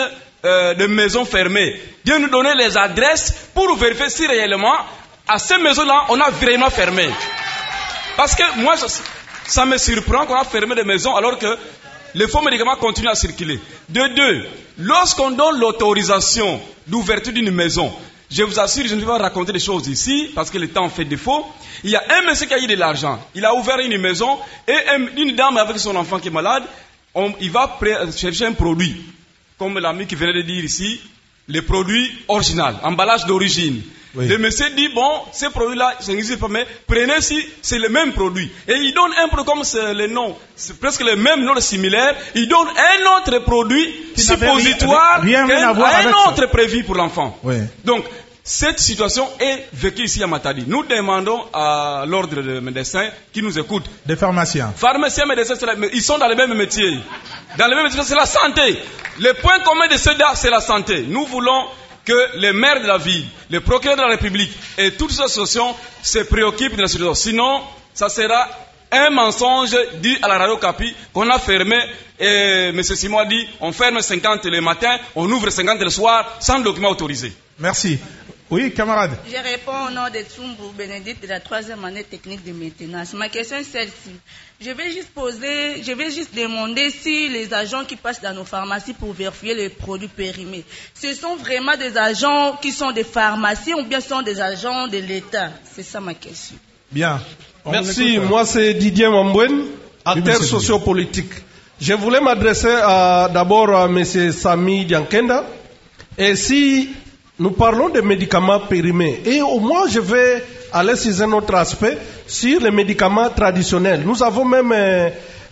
Speaker 21: euh, de maisons fermées, de nous donner les adresses pour vérifier si réellement, à ces maisons-là, on a vraiment fermé. Parce que moi, ça me surprend qu'on a fermé des maisons alors que les faux médicaments continuent à circuler. De deux, lorsqu'on donne l'autorisation d'ouverture d'une maison, je vous assure, je ne vais pas raconter des choses ici parce que le temps fait défaut. Il y a un monsieur qui a eu de l'argent. Il a ouvert une maison et une dame avec son enfant qui est malade, on, il va chercher un produit. Comme l'ami qui venait de dire ici, les produits originaux, emballage d'origine. Oui. Le monsieur dit, bon, ces produits-là, ça n'existe pas, mais prenez si c'est le même produit. Et il donne un produit comme c'est le nom, c'est presque le même nom similaire. Il donne un autre produit suppositoire, rien, rien, rien à un autre ça. Prévu pour l'enfant. Oui. Donc, cette situation est vécue ici à Matadi. Nous demandons à l'ordre de médecins qui nous écoutent.
Speaker 3: Des pharmaciens.
Speaker 21: Pharmaciens, médecins, ils sont dans le même métier. Dans le même métier, c'est la santé. Le point commun de ceux-là, c'est la santé. Nous voulons que les maires de la ville, les procureurs de la République et toutes ces associations se préoccupent de la situation. Sinon, ça sera un mensonge dit à la radio Capi qu'on a fermé. Et M. Simon a dit, on ferme cinquante le matin, on ouvre cinquante le soir, sans document autorisé.
Speaker 3: Merci. Oui, camarade.
Speaker 2: Je réponds au nom de Tsumbu Bénédicte de la troisième année technique de maintenance. Ma question est celle-ci. Je vais juste poser, je vais juste demander si les agents qui passent dans nos pharmacies pour vérifier les produits périmés, ce sont vraiment des agents qui sont des pharmacies ou bien sont des agents de l'État? C'est ça ma question.
Speaker 3: Bien.
Speaker 22: On Merci. Moi, c'est Didier Mambouine, acteur oui, sociopolitique. Je voulais m'adresser d'abord à M. Sami Diankenda. Et si nous parlons de médicaments périmés, et au moins je vais aller sur un autre aspect, sur les médicaments traditionnels. Nous avons même euh,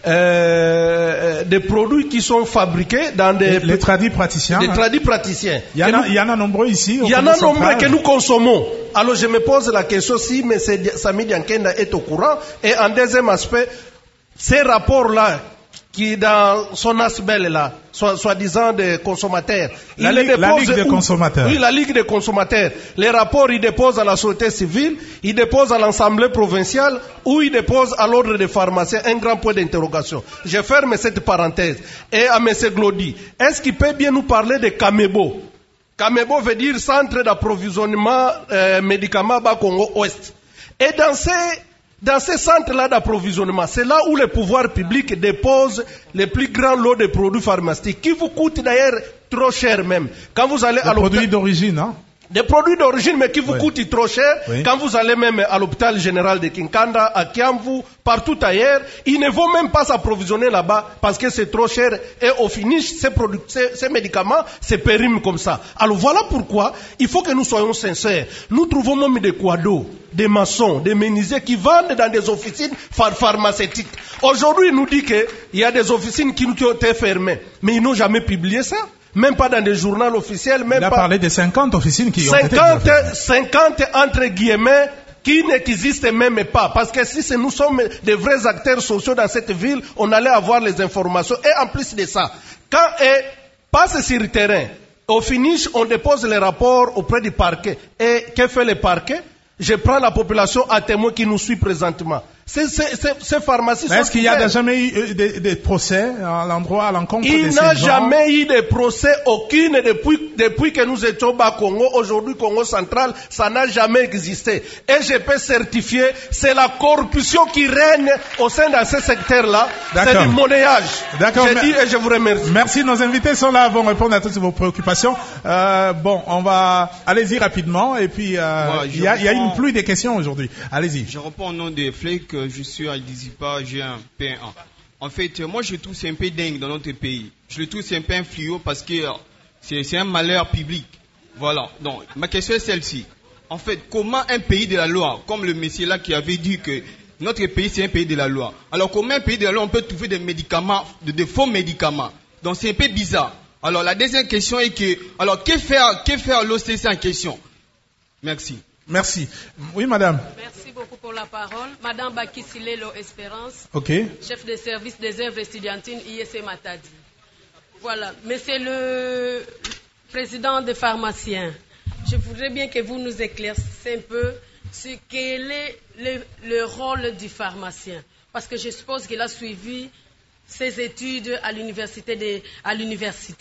Speaker 22: euh, des produits qui sont fabriqués dans des...
Speaker 3: Les, les tradis praticiens.
Speaker 22: Les tradis praticiens.
Speaker 3: Il y, en a, nous, il y en a nombreux ici.
Speaker 22: Il y en a nombreux que nous consommons. Alors je me pose la question si M. Sami Diankenda est au courant. Et en deuxième aspect, ces rapports-là, qui dans son aspect là, soi-disant des consommateurs.
Speaker 3: La, il ligue, la Ligue des consommateurs.
Speaker 22: Oui, la Ligue des consommateurs. Les rapports, il dépose à la société civile, il dépose à l'Assemblée provinciale ou il dépose à l'ordre des pharmaciens. Un grand point d'interrogation. Je ferme cette parenthèse. Et à M. Glody, est-ce qu'il peut bien nous parler de Kamebo? Kamebo veut dire Centre d'approvisionnement euh, médicaments Bas-Congo-Ouest. Et dans ces Dans ces centres-là d'approvisionnement, c'est là où le pouvoir public dépose les plus grands lots de produits pharmaceutiques, qui vous coûtent d'ailleurs trop cher même. Quand vous allez
Speaker 3: des à produits d'origine, hein?
Speaker 22: Des produits d'origine, mais qui vous oui. coûtent trop cher. Oui. Quand vous allez même à l'hôpital général de Kinkanda, à Kiamvu, partout ailleurs, ils ne vont même pas s'approvisionner là-bas parce que c'est trop cher. Et au finish, ces, ces, ces médicaments se périment comme ça. Alors voilà pourquoi il faut que nous soyons sincères. Nous trouvons même des quados, des maçons, des menuisiers qui vendent dans des officines phar pharmaceutiques. Aujourd'hui, il nous dit qu'il y a des officines qui ont été fermées. Mais ils n'ont jamais publié ça. Même pas dans des journaux officiels. Même
Speaker 3: Il a
Speaker 22: pas...
Speaker 3: parlé de cinquante officines qui
Speaker 22: cinquante,
Speaker 3: ont été
Speaker 22: cinquante entre guillemets qui n'existent même pas. Parce que si nous sommes des vrais acteurs sociaux dans cette ville, on allait avoir les informations. Et en plus de ça, quand elle passe sur le terrain, au finish, on dépose les rapports auprès du parquet. Et que fait le parquet? Je prends la population à témoin qui nous suit présentement. Ces, ces, ces, ces pharmacies sont...
Speaker 3: Est-ce qu'il y a jamais eu des, des procès à l'endroit, à l'encontre de ces gens?
Speaker 22: Il n'a jamais eu de procès, aucune, depuis, depuis que nous étions bas Congo, aujourd'hui Congo central, ça n'a jamais existé. Et je peux certifier, c'est la corruption qui règne au sein de ce secteur-là. C'est du monnayage.
Speaker 3: D'accord.
Speaker 22: Je dis et je vous remercie.
Speaker 3: Merci, nos invités sont là, vont répondre à toutes vos préoccupations. Euh, bon, on va, allez-y rapidement, et puis, euh, Moi, il y a, il y a une pluie de questions aujourd'hui. Allez-y.
Speaker 23: Je réponds au nom des flics. Je suis à l'ISIPA, j'ai un P un. En fait, moi je trouve c'est un peu dingue dans notre pays. Je le trouve c'est un peu un fléau parce que c'est un malheur public. Voilà. Donc, ma question est celle-ci. En fait, comment un pays de la loi, comme le monsieur là qui avait dit que notre pays c'est un pays de la loi. Alors, comment un pays de la loi on peut trouver des médicaments, de, de faux médicaments? Donc, c'est un peu bizarre. Alors, la deuxième question est que, alors, que faire, que faire l'O C C en question? Merci.
Speaker 3: Merci. Oui, madame.
Speaker 24: Merci beaucoup pour la parole. Madame Bakisilelo Espérance,
Speaker 3: okay.
Speaker 24: chef de service des œuvres estudiantines I E C Matadi. Voilà. Monsieur le président des pharmaciens, je voudrais bien que vous nous éclaircissiez un peu sur quel est le, le rôle du pharmacien. Parce que je suppose qu'il a suivi ses études à l'université. À l'université.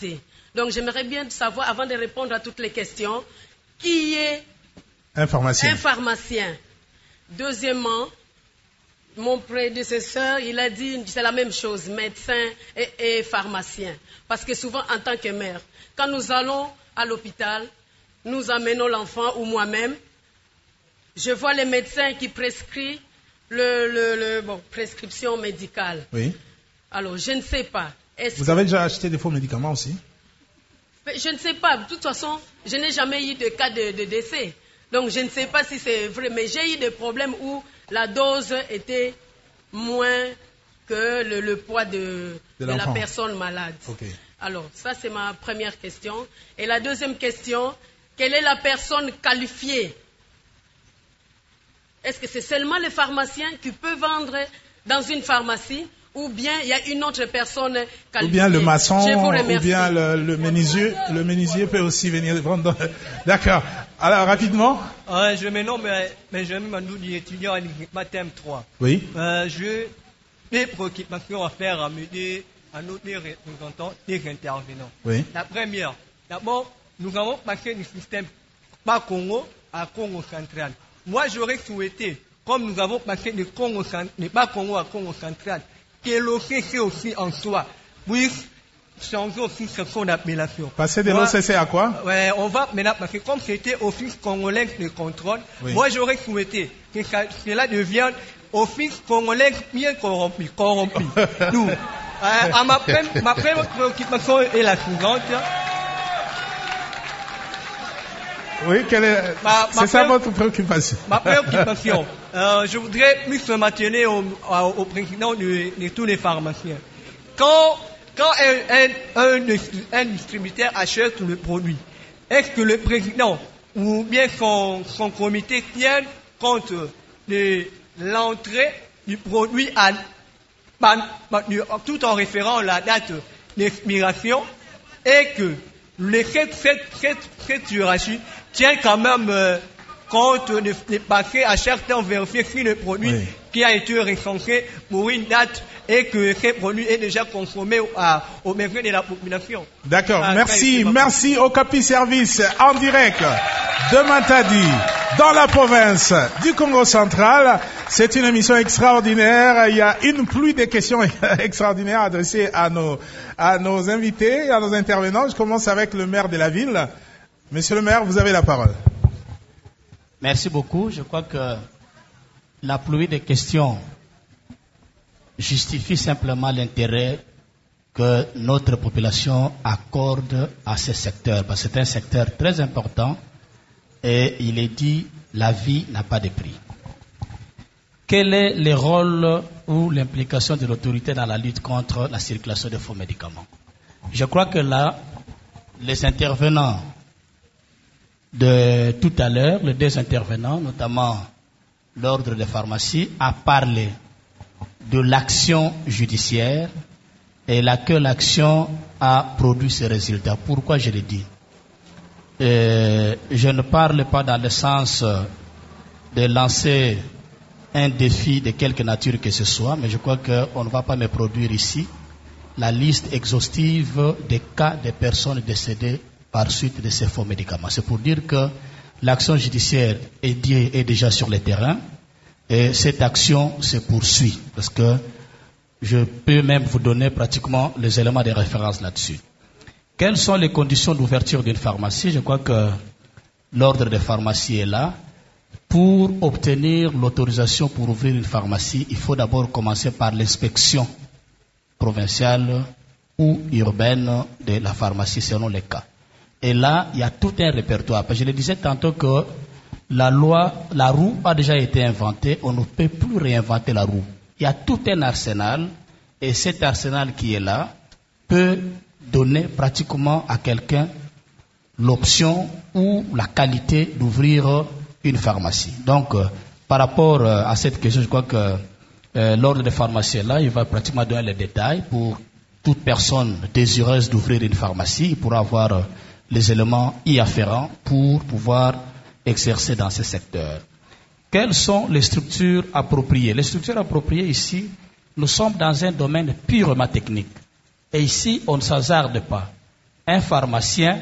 Speaker 24: Donc j'aimerais bien savoir, avant de répondre à toutes les questions, qui est
Speaker 3: un pharmacien.
Speaker 24: Un pharmacien. Deuxièmement, mon prédécesseur, il a dit, c'est la même chose, médecin et, et pharmacien. Parce que souvent, en tant que mère, quand nous allons à l'hôpital, nous amenons l'enfant ou moi-même, je vois les médecins qui prescrivent le, le, le bon, prescription médicale.
Speaker 3: Oui.
Speaker 24: Alors, je ne sais pas.
Speaker 3: Vous avez déjà acheté des faux médicaments aussi?
Speaker 24: Je ne sais pas. De toute façon, je n'ai jamais eu de cas de, de décès. Donc, je ne sais pas si c'est vrai. Mais j'ai eu des problèmes où la dose était moins que le, le poids de, de, de la personne malade.
Speaker 3: Okay.
Speaker 24: Alors, ça, c'est ma première question. Et la deuxième question, quelle est la personne qualifiée? Est-ce que c'est seulement le pharmacien qui peut vendre dans une pharmacie ou bien il y a une autre personne qualifiée?
Speaker 3: Ou bien le maçon,
Speaker 24: ou
Speaker 3: bien le, le menuisier. Le menuisier peut aussi venir vendre. D'accord. Alors, rapidement.
Speaker 1: Euh, je me nomme Benjamin Mandoudi, étudiant en thème trois.
Speaker 3: Oui.
Speaker 1: Euh, je des préoccupations à faire à m'aider à nos représentants, des intervenants.
Speaker 3: Oui.
Speaker 1: La première, d'abord, nous avons passé du système pas Congo à Congo central. Moi, j'aurais souhaité, comme nous avons passé de Congo de pas Congo à Congo central, que l'O C C aussi en soi puisse changer aussi son appellation.
Speaker 3: Passer de l'O C C à quoi?
Speaker 1: Ouais, on va maintenant, parce que comme c'était Office congolais de contrôle, oui. Moi j'aurais souhaité que ça, cela devienne Office congolais bien corrompu. corrompu. Nous, euh, à ma, ma première préoccupation est la suivante.
Speaker 3: Oui, quelle est... c'est ça votre préoccupation?
Speaker 1: Ma préoccupation, euh, je voudrais plus me maintenir au, au, au président de, de tous les pharmaciens. Quand, quand un, un, un, un distributeur achète le produit, est-ce que le président ou bien son, son comité tient compte de l'entrée du produit à, tout en référant à la date d'expiration et que le, cette, cette, cette, cette hiérarchie tient quand même euh, compte de, de passer à chaque temps vérifier si le produit oui. qui a été recensé pour une date et que ce produit est déjà consommé à, au besoin de la population.
Speaker 3: D'accord, ah, merci, merci au Capi Service en direct de Matadi, dans la province du Congo central. C'est une émission extraordinaire. Il y a une pluie de questions extraordinaires adressées à nos, à nos invités, à nos intervenants. Je commence avec le maire de la ville. Monsieur le maire, vous avez la parole.
Speaker 4: Merci beaucoup. Je crois que la pluie de questions justifie simplement l'intérêt que notre population accorde à ce secteur, parce que c'est un secteur très important et il est dit la vie n'a pas de prix. Quel est le rôle ou l'implication de l'autorité dans la lutte contre la circulation de faux médicaments? Je crois que là, les intervenants de tout à l'heure, les deux intervenants, notamment l'ordre des pharmacies, a parlé de l'action judiciaire et là que l'action a produit ses résultats. Pourquoi je le dis? euh, Je ne parle pas dans le sens de lancer un défi de quelque nature que ce soit, mais je crois qu'on ne va pas me produire ici la liste exhaustive des cas de personnes décédées par suite de ces faux médicaments. C'est pour dire que l'action judiciaire est, est déjà sur le terrain et cette action se poursuit parce que je peux même vous donner pratiquement les éléments de référence là-dessus. Quelles sont les conditions d'ouverture d'une pharmacie? Je crois que l'ordre des pharmacies est là. Pour obtenir l'autorisation pour ouvrir une pharmacie, il faut d'abord commencer par l'inspection provinciale ou urbaine de la pharmacie selon les cas. Et là, il y a tout un répertoire. Je le disais tantôt que la loi, la roue a déjà été inventée, on ne peut plus réinventer la roue. Il y a tout un arsenal, et cet arsenal qui est là peut donner pratiquement à quelqu'un l'option ou la qualité d'ouvrir une pharmacie. Donc, euh, par rapport euh, à cette question, je crois que euh, l'ordre des pharmacies est là, il va pratiquement donner les détails pour toute personne désireuse d'ouvrir une pharmacie, il pourra avoir euh, les éléments y afférents pour pouvoir exercer dans ce secteur. Quelles sont les structures appropriées? Les structures appropriées ici, nous sommes dans un domaine purement technique. Et ici, on ne s'hasarde pas. Un pharmacien,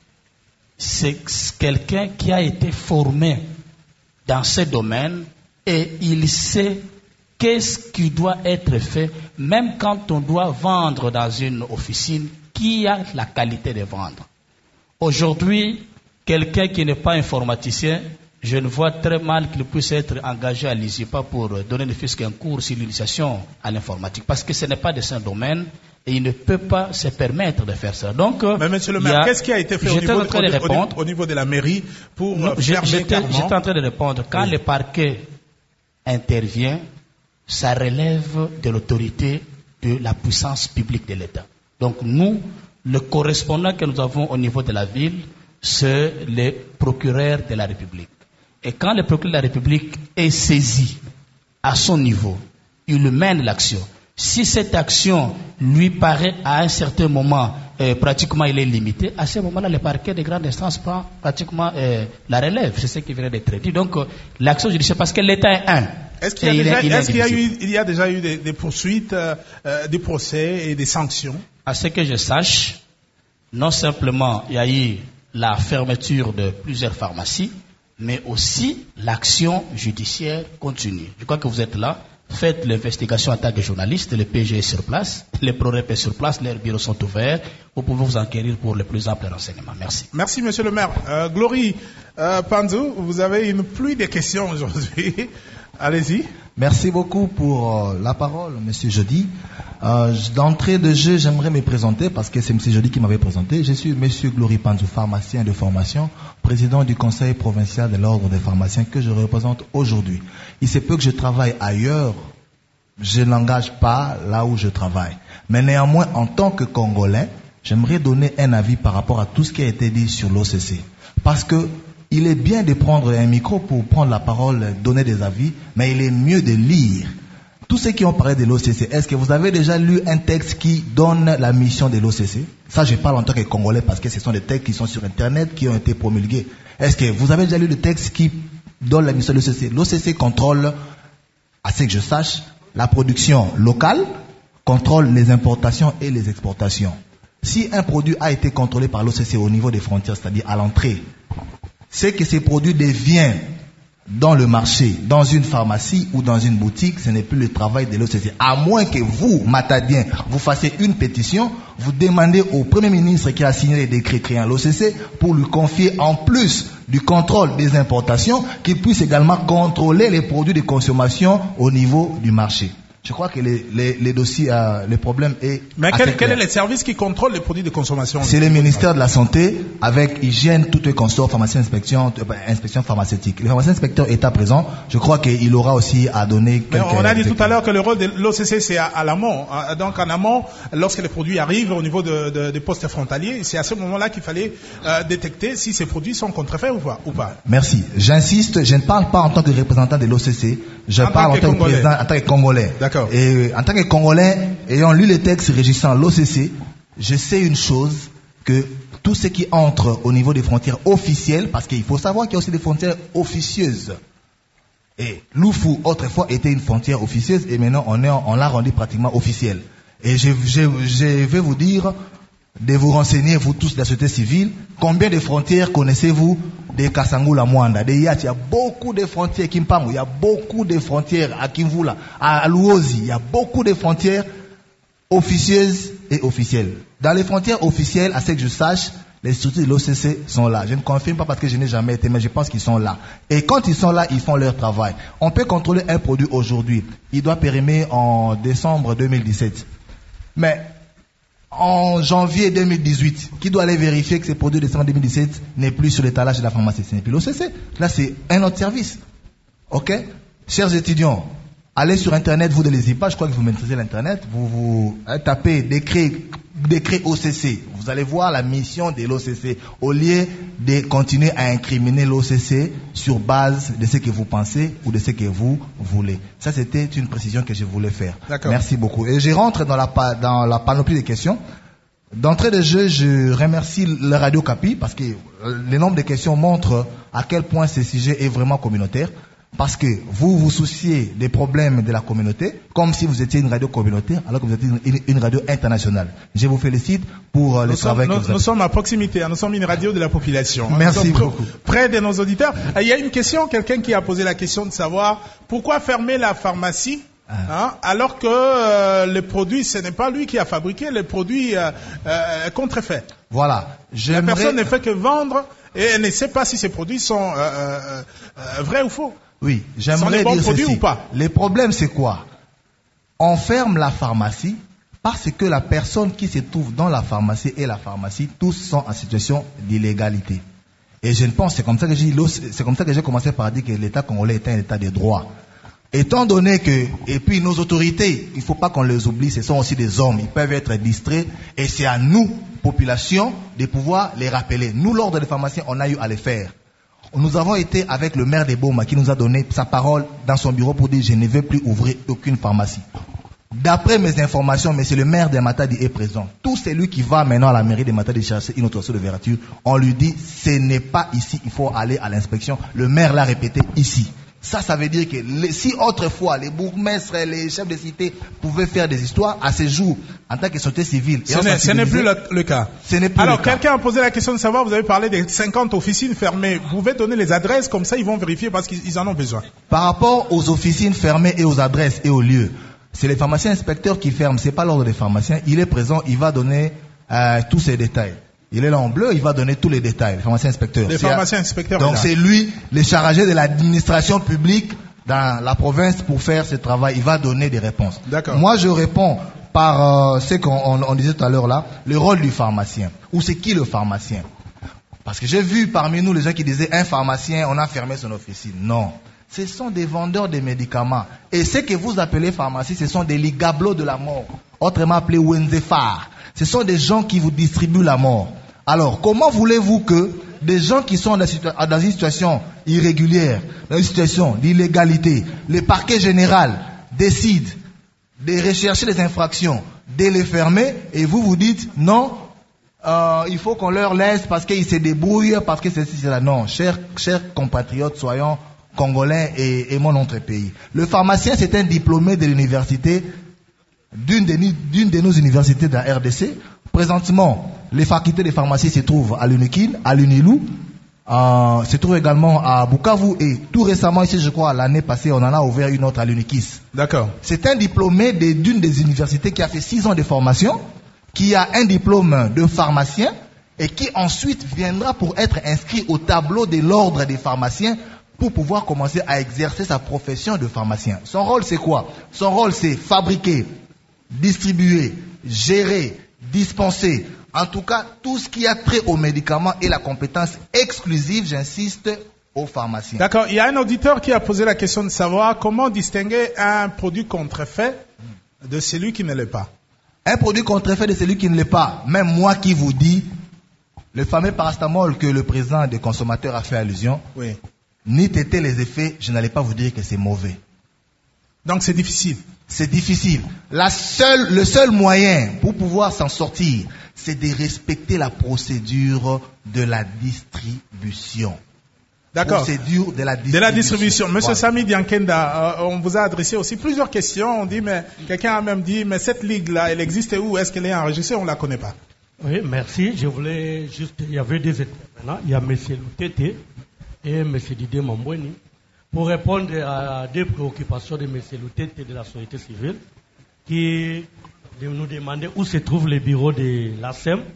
Speaker 4: c'est quelqu'un qui a été formé dans ce domaine et il sait qu'est-ce qui doit être fait, même quand on doit vendre dans une officine, qui a la qualité de vendre. Aujourd'hui, quelqu'un qui n'est pas informaticien, je ne vois très mal qu'il puisse être engagé à l'I S I P A pour donner ne fût-ce qu'un cours sur l'initiation à l'informatique, parce que ce n'est pas de son domaine et il ne peut pas se permettre de faire ça. Donc,
Speaker 3: mais monsieur le maire, qu'est-ce qui a été fait au niveau,
Speaker 4: en train de,
Speaker 3: de,
Speaker 4: répondre,
Speaker 3: au niveau de la mairie pour
Speaker 4: non,
Speaker 3: fermer
Speaker 4: J'étais
Speaker 3: clairement...
Speaker 4: en train de répondre. Quand oui. le parquet intervient, ça relève de l'autorité de la puissance publique de l'État. Donc nous, le correspondant que nous avons au niveau de la ville, c'est le procureur de la République. Et quand le procureur de la République est saisi à son niveau, il mène l'action. Si cette action lui paraît à un certain moment, euh, pratiquement il est limité, à ce moment-là, le parquet de grande instance prend pratiquement euh, la relève. C'est ce qui vient d'être dit. Donc, euh, l'action judiciaire, parce que l'État est un.
Speaker 3: Est-ce qu'il y a, déjà, est, est-ce qu'il y a, eu, il y a déjà eu des, des poursuites, euh, des procès et des sanctions?
Speaker 4: À ce que je sache, non simplement il y a eu la fermeture de plusieurs pharmacies, mais aussi l'action judiciaire continue. Je crois que vous êtes là. Faites l'investigation en tant que journaliste, le P G est sur place, les ProRep est sur place, leurs bureaux sont ouverts. Vous pouvez vous enquérir pour les plus amples renseignements. Merci.
Speaker 3: Merci, monsieur le maire. Euh, Glory euh, Panzou, vous avez une pluie de questions aujourd'hui. Allez-y.
Speaker 5: Merci beaucoup pour euh, la parole, monsieur Jeudi. Euh, d'entrée de jeu, j'aimerais me présenter parce que c'est monsieur Jeudi qui m'avait présenté. Je suis monsieur Glory Panzou, pharmacien de formation, président du conseil provincial de l'ordre des pharmaciens que je représente aujourd'hui. Il se peut que je travaille ailleurs, je n'engage pas là où je travaille. Mais néanmoins, en tant que Congolais, j'aimerais donner un avis par rapport à tout ce qui a été dit sur l'O C C. Parce que il est bien de prendre un micro pour prendre la parole, donner des avis, mais il est mieux de lire. Tous ceux qui ont parlé de l'O C C, est-ce que vous avez déjà lu un texte qui donne la mission de l'O C C? Ça, je parle en tant que Congolais parce que ce sont des textes qui sont sur Internet, qui ont été promulgués. Est-ce que vous avez déjà lu le texte qui donne la mission de l'O C C? L'O C C contrôle, à ce que je sache, la production locale, contrôle les importations et les exportations. Si un produit a été contrôlé par l'O C C au niveau des frontières, c'est-à-dire à l'entrée, c'est que ces produits deviennent dans le marché, dans une pharmacie ou dans une boutique, ce n'est plus le travail de l'O C C. À moins que vous, Matadiens, vous fassiez une pétition, vous demandez au Premier ministre qui a signé les décrets créant l'O C C pour lui confier en plus du contrôle des importations, qu'il puisse également contrôler les produits de consommation au niveau du marché. Je crois que les, les, les dossiers, euh, le problème est.
Speaker 3: Mais quel, quel est le service qui contrôle les produits de consommation?
Speaker 5: C'est le ministère de la Santé, avec hygiène, tout le consort, pharmacie, inspection, euh, inspection pharmaceutique. Le pharmacien inspecteur est à présent. Je crois qu'il aura aussi à donner quelques.
Speaker 3: Mais on a dit tout à l'heure que le rôle de l'O C C, c'est à, à l'amont. Donc, en amont, lorsque les produits arrivent au niveau de, de, des postes frontaliers, c'est à ce moment-là qu'il fallait euh, détecter si ces produits sont contrefaits ou pas, ou pas.
Speaker 5: Merci. J'insiste, je ne parle pas en tant que représentant de l'O C C. Je en parle en tant que président, en tant que Congolais.
Speaker 3: D'accord.
Speaker 5: Et en tant que Congolais, ayant lu les textes régissant l'O C C, je sais une chose, que tout ce qui entre au niveau des frontières officielles, parce qu'il faut savoir qu'il y a aussi des frontières officieuses. Et Loufou, autrefois, était une frontière officieuse, et maintenant on, est, on l'a rendue pratiquement officielle. Et je, je, je vais vous dire, de vous renseigner, vous tous de la société civile, combien de frontières connaissez-vous de Kasangula Mwanda, de Yat? Il y a beaucoup de frontières, Kimpamou, il y a beaucoup de frontières à Kimvula, à Luozi, il y a beaucoup de frontières officieuses et officielles. Dans les frontières officielles, à ce que je sache, les structures de l'O C C sont là. Je ne confirme pas parce que je n'ai jamais été, mais je pense qu'ils sont là. Et quand ils sont là, ils font leur travail. On peut contrôler un produit aujourd'hui. Il doit périmer en décembre deux mille dix-sept. Mais en janvier deux mille dix-huit, qui doit aller vérifier que ces produits de décembre deux mille dix-sept n'est plus sur l'étalage de la pharmacie, ce n'est plus l'O C C. Là, c'est un autre service. Ok? Chers étudiants, allez sur Internet, vous ne lisez pas, je crois que vous maîtrisez l'Internet, vous, vous hein, tapez décret, décret O C C, vous allez voir la mission de l'O C C, au lieu de continuer à incriminer l'O C C sur base de ce que vous pensez ou de ce que vous voulez. Ça, c'était une précision que je voulais faire.
Speaker 3: D'accord.
Speaker 5: Merci beaucoup. Et je rentre dans la, dans la panoplie des questions. D'entrée de jeu, je remercie le Radio Capi parce que le nombre de questions montre à quel point ce sujet est vraiment communautaire. Parce que vous vous souciez des problèmes de la communauté, comme si vous étiez une radio communautaire, alors que vous êtes une, une, une radio internationale. Je vous félicite pour euh, le
Speaker 3: nous
Speaker 5: travail
Speaker 3: sommes,
Speaker 5: que
Speaker 3: nous,
Speaker 5: vous avez.
Speaker 3: Nous sommes à proximité, nous sommes une radio de la population.
Speaker 5: Merci
Speaker 3: nous sommes
Speaker 5: beaucoup.
Speaker 3: Près de nos auditeurs. Il y a une question, quelqu'un qui a posé la question de savoir pourquoi fermer la pharmacie hein, alors que euh, le produit, ce n'est pas lui qui a fabriqué, le produit euh, euh, est contrefait.
Speaker 5: Voilà.
Speaker 3: La personne ne fait que vendre et elle ne sait pas si ces produits sont euh, euh, euh, vrais ou faux.
Speaker 5: Oui, j'aimerais
Speaker 3: Sont les bons
Speaker 5: dire
Speaker 3: produits
Speaker 5: ceci.
Speaker 3: ou pas?
Speaker 5: Les problèmes, c'est quoi? On ferme la pharmacie parce que la personne qui se trouve dans la pharmacie et la pharmacie, tous sont en situation d'illégalité. Et je ne pense, c'est comme ça que j'ai, c'est comme ça que j'ai commencé par dire que l'État congolais est un État de droit. Étant donné que, et puis nos autorités, il ne faut pas qu'on les oublie, ce sont aussi des hommes, ils peuvent être distraits, et c'est à nous, population, de pouvoir les rappeler. Nous, l'ordre des pharmaciens, on a eu à les faire. Nous avons été avec le maire de Boma qui nous a donné sa parole dans son bureau pour dire je ne vais plus ouvrir aucune pharmacie. D'après mes informations, monsieur le maire de Matadi est présent. Tout celui qui va maintenant à la mairie de Matadi chercher une autorisation de vertu, on lui dit ce n'est pas ici, il faut aller à l'inspection. Le maire l'a répété ici. Ça, ça veut dire que les, si autrefois les bourgmestres, les chefs de cité pouvaient faire des histoires, à ce jour, en tant que société civile...
Speaker 3: Ce n'est, ce n'est plus le, le cas.
Speaker 5: Ce n'est plus
Speaker 3: Alors,
Speaker 5: le cas.
Speaker 3: quelqu'un a posé la question de savoir, vous avez parlé des cinquante officines fermées. Vous pouvez donner les adresses, comme ça ils vont vérifier parce qu'ils en ont besoin.
Speaker 5: Par rapport aux officines fermées et aux adresses et aux lieux, c'est les pharmaciens inspecteurs qui ferment, c'est pas l'ordre des pharmaciens. Il est présent, il va donner euh, tous ces détails. Il est là en bleu, il va donner tous les détails, le pharmacien inspecteur.
Speaker 3: Les pharmaciens inspecteurs.
Speaker 5: Donc c'est lui, le chargé de l'administration publique dans la province pour faire ce travail. Il va donner des réponses.
Speaker 3: D'accord.
Speaker 5: Moi, je réponds par euh, ce qu'on on, on disait tout à l'heure là, le rôle du pharmacien. Ou c'est qui le pharmacien? Parce que j'ai vu parmi nous les gens qui disaient un pharmacien, on a fermé son officine. Non. Ce sont des vendeurs de médicaments. Et ce que vous appelez pharmacie, ce sont des ligablos de la mort. Autrement appelés Wenzefar. Ce sont des gens qui vous distribuent la mort. Alors, comment voulez-vous que des gens qui sont dans une situation irrégulière, dans une situation d'illégalité, le parquet général décide de rechercher les infractions, de les fermer, et vous vous dites non, euh, il faut qu'on leur laisse parce qu'ils se débrouillent, parce que c'est cela. Non, chers, chers compatriotes, soyons congolais et aimons notre pays. Le pharmacien, c'est un diplômé de l'université, d'une de, d'une de nos universités de la R D C. Présentement, les facultés de pharmacie se trouvent à l'Unikin, à l'Unilou, euh, se trouvent également à Bukavu et tout récemment ici, je crois, l'année passée, on en a ouvert une autre à l'Unikis.
Speaker 3: D'accord.
Speaker 5: C'est un diplômé de, d'une des universités qui a fait six ans de formation, qui a un diplôme de pharmacien et qui ensuite viendra pour être inscrit au tableau de l'ordre des pharmaciens pour pouvoir commencer à exercer sa profession de pharmacien. Son rôle, c'est quoi? Son rôle, c'est fabriquer, distribuer, gérer, dispenser, en tout cas, tout ce qui a trait aux médicaments et la compétence exclusive, j'insiste, aux pharmaciens.
Speaker 3: D'accord. Il y a un auditeur qui a posé la question de savoir comment distinguer un produit contrefait de celui qui ne l'est pas.
Speaker 5: Un produit contrefait de celui qui ne l'est pas. Même moi qui vous dis, le fameux paracétamol que le président des consommateurs a fait allusion,
Speaker 3: oui.
Speaker 5: Ni t'étaient les effets, je n'allais pas vous dire que c'est mauvais.
Speaker 3: Donc c'est difficile.
Speaker 5: C'est difficile. La seule, le seul moyen pour pouvoir s'en sortir, c'est de respecter la procédure de la distribution.
Speaker 3: D'accord.
Speaker 5: Procédure de la distribution.
Speaker 3: De la distribution. Monsieur
Speaker 5: voilà.
Speaker 3: Sami Diankenda, euh, on vous a adressé aussi plusieurs questions. On dit, mais quelqu'un a même dit, mais cette ligue-là, elle existe où? Est-ce qu'elle est enregistrée? On ne la connaît pas.
Speaker 6: Oui, merci. Je voulais juste, il y avait des intervenants. Il y a monsieur Loutete et M. Didier Mambweni, pour répondre à des préoccupations de M. Loutete et de la société civile, qui nous demandait où se trouve le bureau de l'A S E M.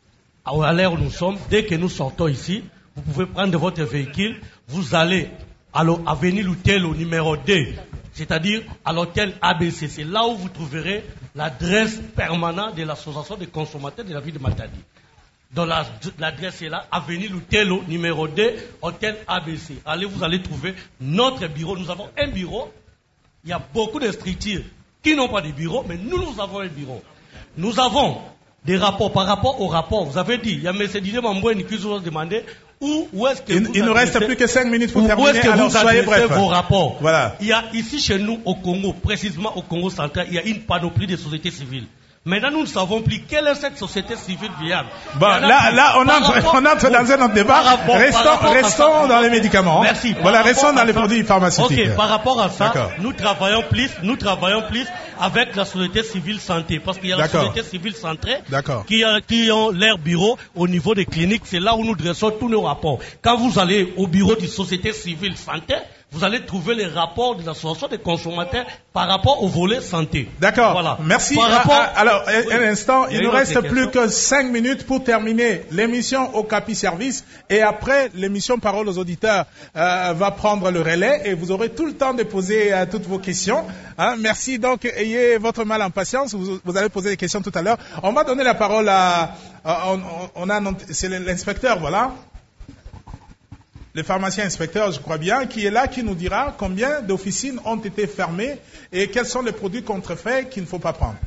Speaker 6: À l'heure où nous sommes, dès que nous sortons ici, vous pouvez prendre votre véhicule, vous allez à l'avenue Loutel au numéro deux, c'est-à-dire à l'hôtel A B C. C'est là où vous trouverez l'adresse permanente de l'association des consommateurs de la ville de Matadi. Donc la, l'adresse est là, avenue Lutelo, numéro deux, hôtel A B C. Allez, vous allez trouver notre bureau. Nous avons un bureau. Il y a beaucoup de structures qui n'ont pas de bureau, mais nous, nous avons un bureau. Nous avons des rapports. Par rapport aux rapports, vous avez dit, il y a M. Didier Mamboué qui vous a demandé où, où est-ce que
Speaker 3: il,
Speaker 6: vous
Speaker 3: il nous reste plus que cinq minutes pour terminer.
Speaker 6: Où est-ce que
Speaker 3: alors
Speaker 6: vous
Speaker 3: soyez
Speaker 6: adressez
Speaker 3: bref.
Speaker 6: vos rapports?
Speaker 3: Voilà.
Speaker 6: Il y a ici chez nous au Congo, précisément au Congo central, il y a une panoplie de sociétés civiles. Maintenant, nous ne savons plus quelle est cette société civile viable.
Speaker 3: Bon, là, là, on entre, rapport, on entre dans un autre débat. Rapport, restons, restons dans les médicaments.
Speaker 6: Merci.
Speaker 3: Voilà, restons dans les produits pharmaceutiques.
Speaker 6: Ok, par rapport à ça, nous travaillons plus, nous travaillons plus avec la société civile santé, parce qu'il y a la société civile santé qui, a, qui ont leur bureau au niveau des cliniques. C'est là où nous dressons tous nos rapports. Quand vous allez au bureau de société civile santé, vous allez trouver les rapports des associations des consommateurs par rapport au volet santé.
Speaker 3: D'accord.
Speaker 6: Voilà.
Speaker 3: Merci.
Speaker 6: Par rapport...
Speaker 3: à, à, alors, oui. un instant, il, il nous reste plus
Speaker 6: questions.
Speaker 3: que cinq minutes pour terminer l'émission au Capi Service. Et après, l'émission Parole aux auditeurs euh, va prendre le relais et vous aurez tout le temps de poser euh, toutes vos questions. Hein, merci. Donc, ayez votre mal en patience. Vous, vous allez poser des questions tout à l'heure. On va donner la parole à... à on, on a, c'est l'inspecteur, voilà. Le pharmacien inspecteur, je crois bien, qui est là, qui nous dira combien d'officines ont été fermées et quels sont les produits contrefaits qu'il ne faut pas prendre.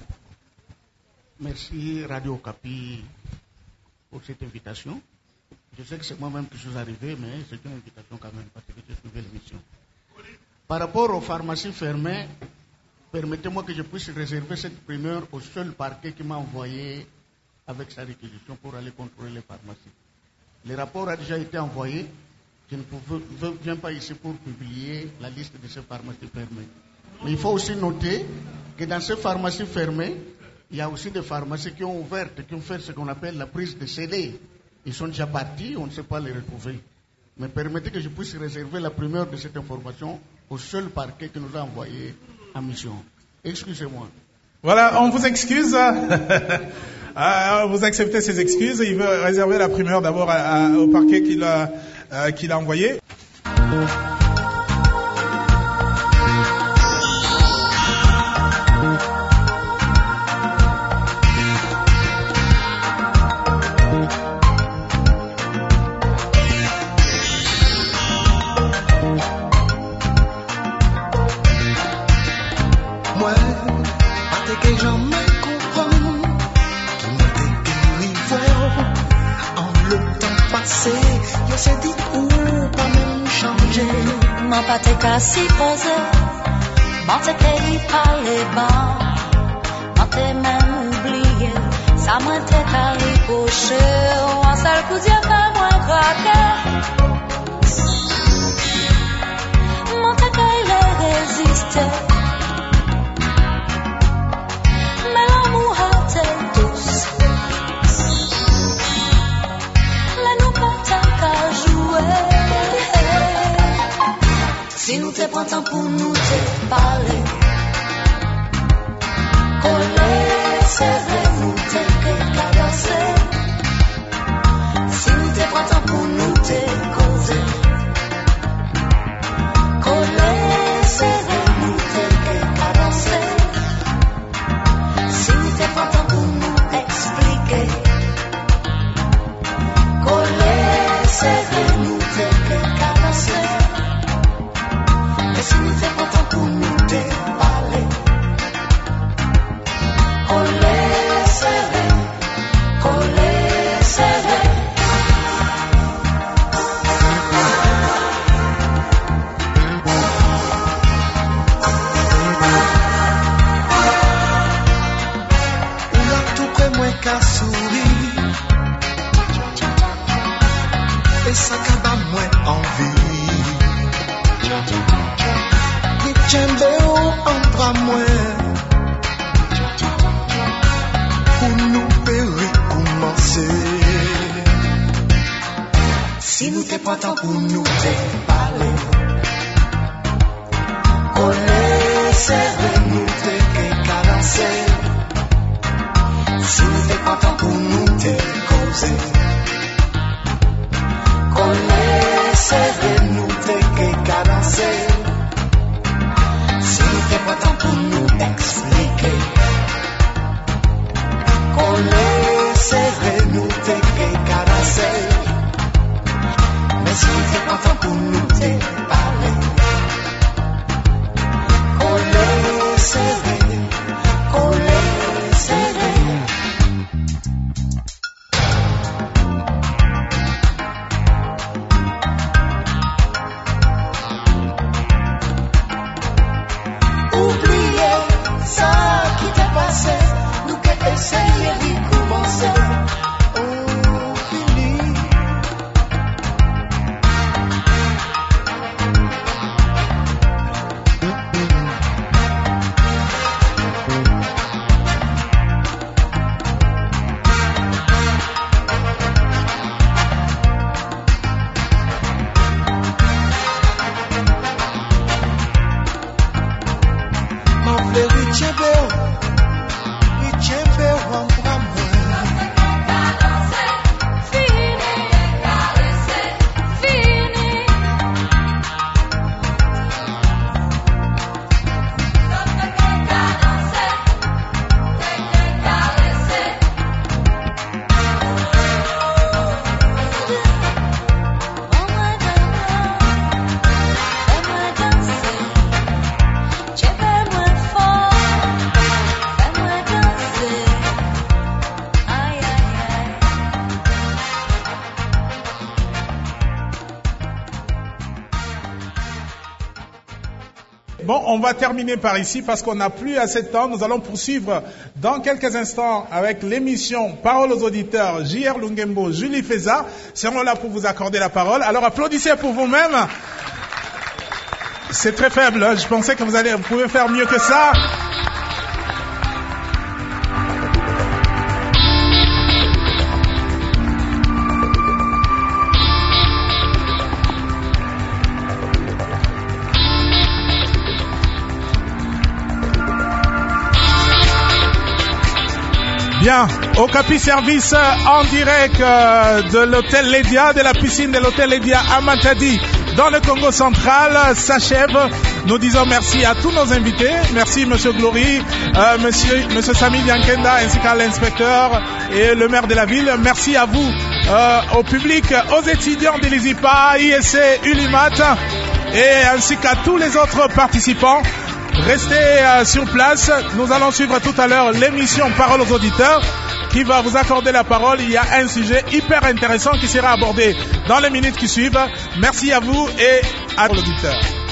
Speaker 7: Merci Radio Capi pour cette invitation. Je sais que c'est moi-même qui suis arrivé, mais c'est une invitation quand même parce que j'ai suivi l'émission. Par rapport aux pharmacies fermées, permettez-moi que je puisse réserver cette primeur au seul parquet qui m'a envoyé avec sa réquisition pour aller contrôler les pharmacies. Le rapport a déjà été envoyé. Je ne viens pas ici pour publier la liste de ces pharmacies fermées. Mais il faut aussi noter que dans ces pharmacies fermées, il y a aussi des pharmacies qui ont ouvert, qui ont fait ce qu'on appelle la prise de C D. Ils sont déjà partis, on ne sait pas les retrouver. Mais permettez que je puisse réserver la primeur de cette information au seul parquet qui nous a envoyé en mission. Excusez-moi.
Speaker 3: Voilà, on vous excuse. euh, vous acceptez ces excuses. Il veut réserver la primeur d'abord à, à, au parquet qu'il a, euh, qu'il a envoyé.
Speaker 8: Pas te casser posé, m'en te cueilli par les bancs, m'en te même oublié, ça m'en te carré poché, en seul coup d'y'a pas moins craqué, m'en te cueilli résister, mais l'amour a été douce, mais nous pas tant qu'à jouer. Si nous te prends temps pour nous te parler, coller, serrer, nous te caresser. Si nous te prends temps pour nous te causer, coller, serrer, nous te caresser. Si nous te prends temps pour nous expliquer, coller, serrer, nous te caresser. Si nous faisons temps pour nous te parler, coller, serrer, coller, serrer.
Speaker 9: Ou a tout près moins qu'à sourire, et ça qu'à moins envie. J'aime entre à moi pour nous recommencer. Si nous t'es pas temps pour nous te parler, coller, serrer, nous te cadencer. Si nous t'es pas temps pour nous te causer, coller, serrer, nous te cadencer. C'est pas temps pour nous expliquer. Coller, serrer, nous te caresser. Mais si c'est pas temps pour nous te parler. Coller, serrer, coller, serrer.
Speaker 3: Bon, on va terminer par ici parce qu'on n'a plus assez de temps. Nous allons poursuivre dans quelques instants avec l'émission Parole aux auditeurs. J R Lungembo, Julie Feza seront là pour vous accorder la parole. Alors applaudissez pour vous-même. C'est très faible. Hein. Je pensais que vous allez, vous pouvez faire mieux que ça. Bien, au Capi Service en direct euh, de l'hôtel Ledia, de la piscine de l'hôtel Ledia à Matadi, dans le Congo central, s'achève. Nous disons merci à tous nos invités. Merci Monsieur Glory, euh, Monsieur, Monsieur Sami Diankenda, ainsi qu'à l'inspecteur et le maire de la ville. Merci à vous, euh, au public, aux étudiants de l'I S I P A, I S C, Ulimat, et ainsi qu'à tous les autres participants. Restez euh, sur place. Nous allons suivre tout à l'heure l'émission Parole aux auditeurs qui va vous accorder la parole. Il y a un sujet hyper intéressant qui sera abordé dans les minutes qui suivent. Merci à vous et à l'auditeur.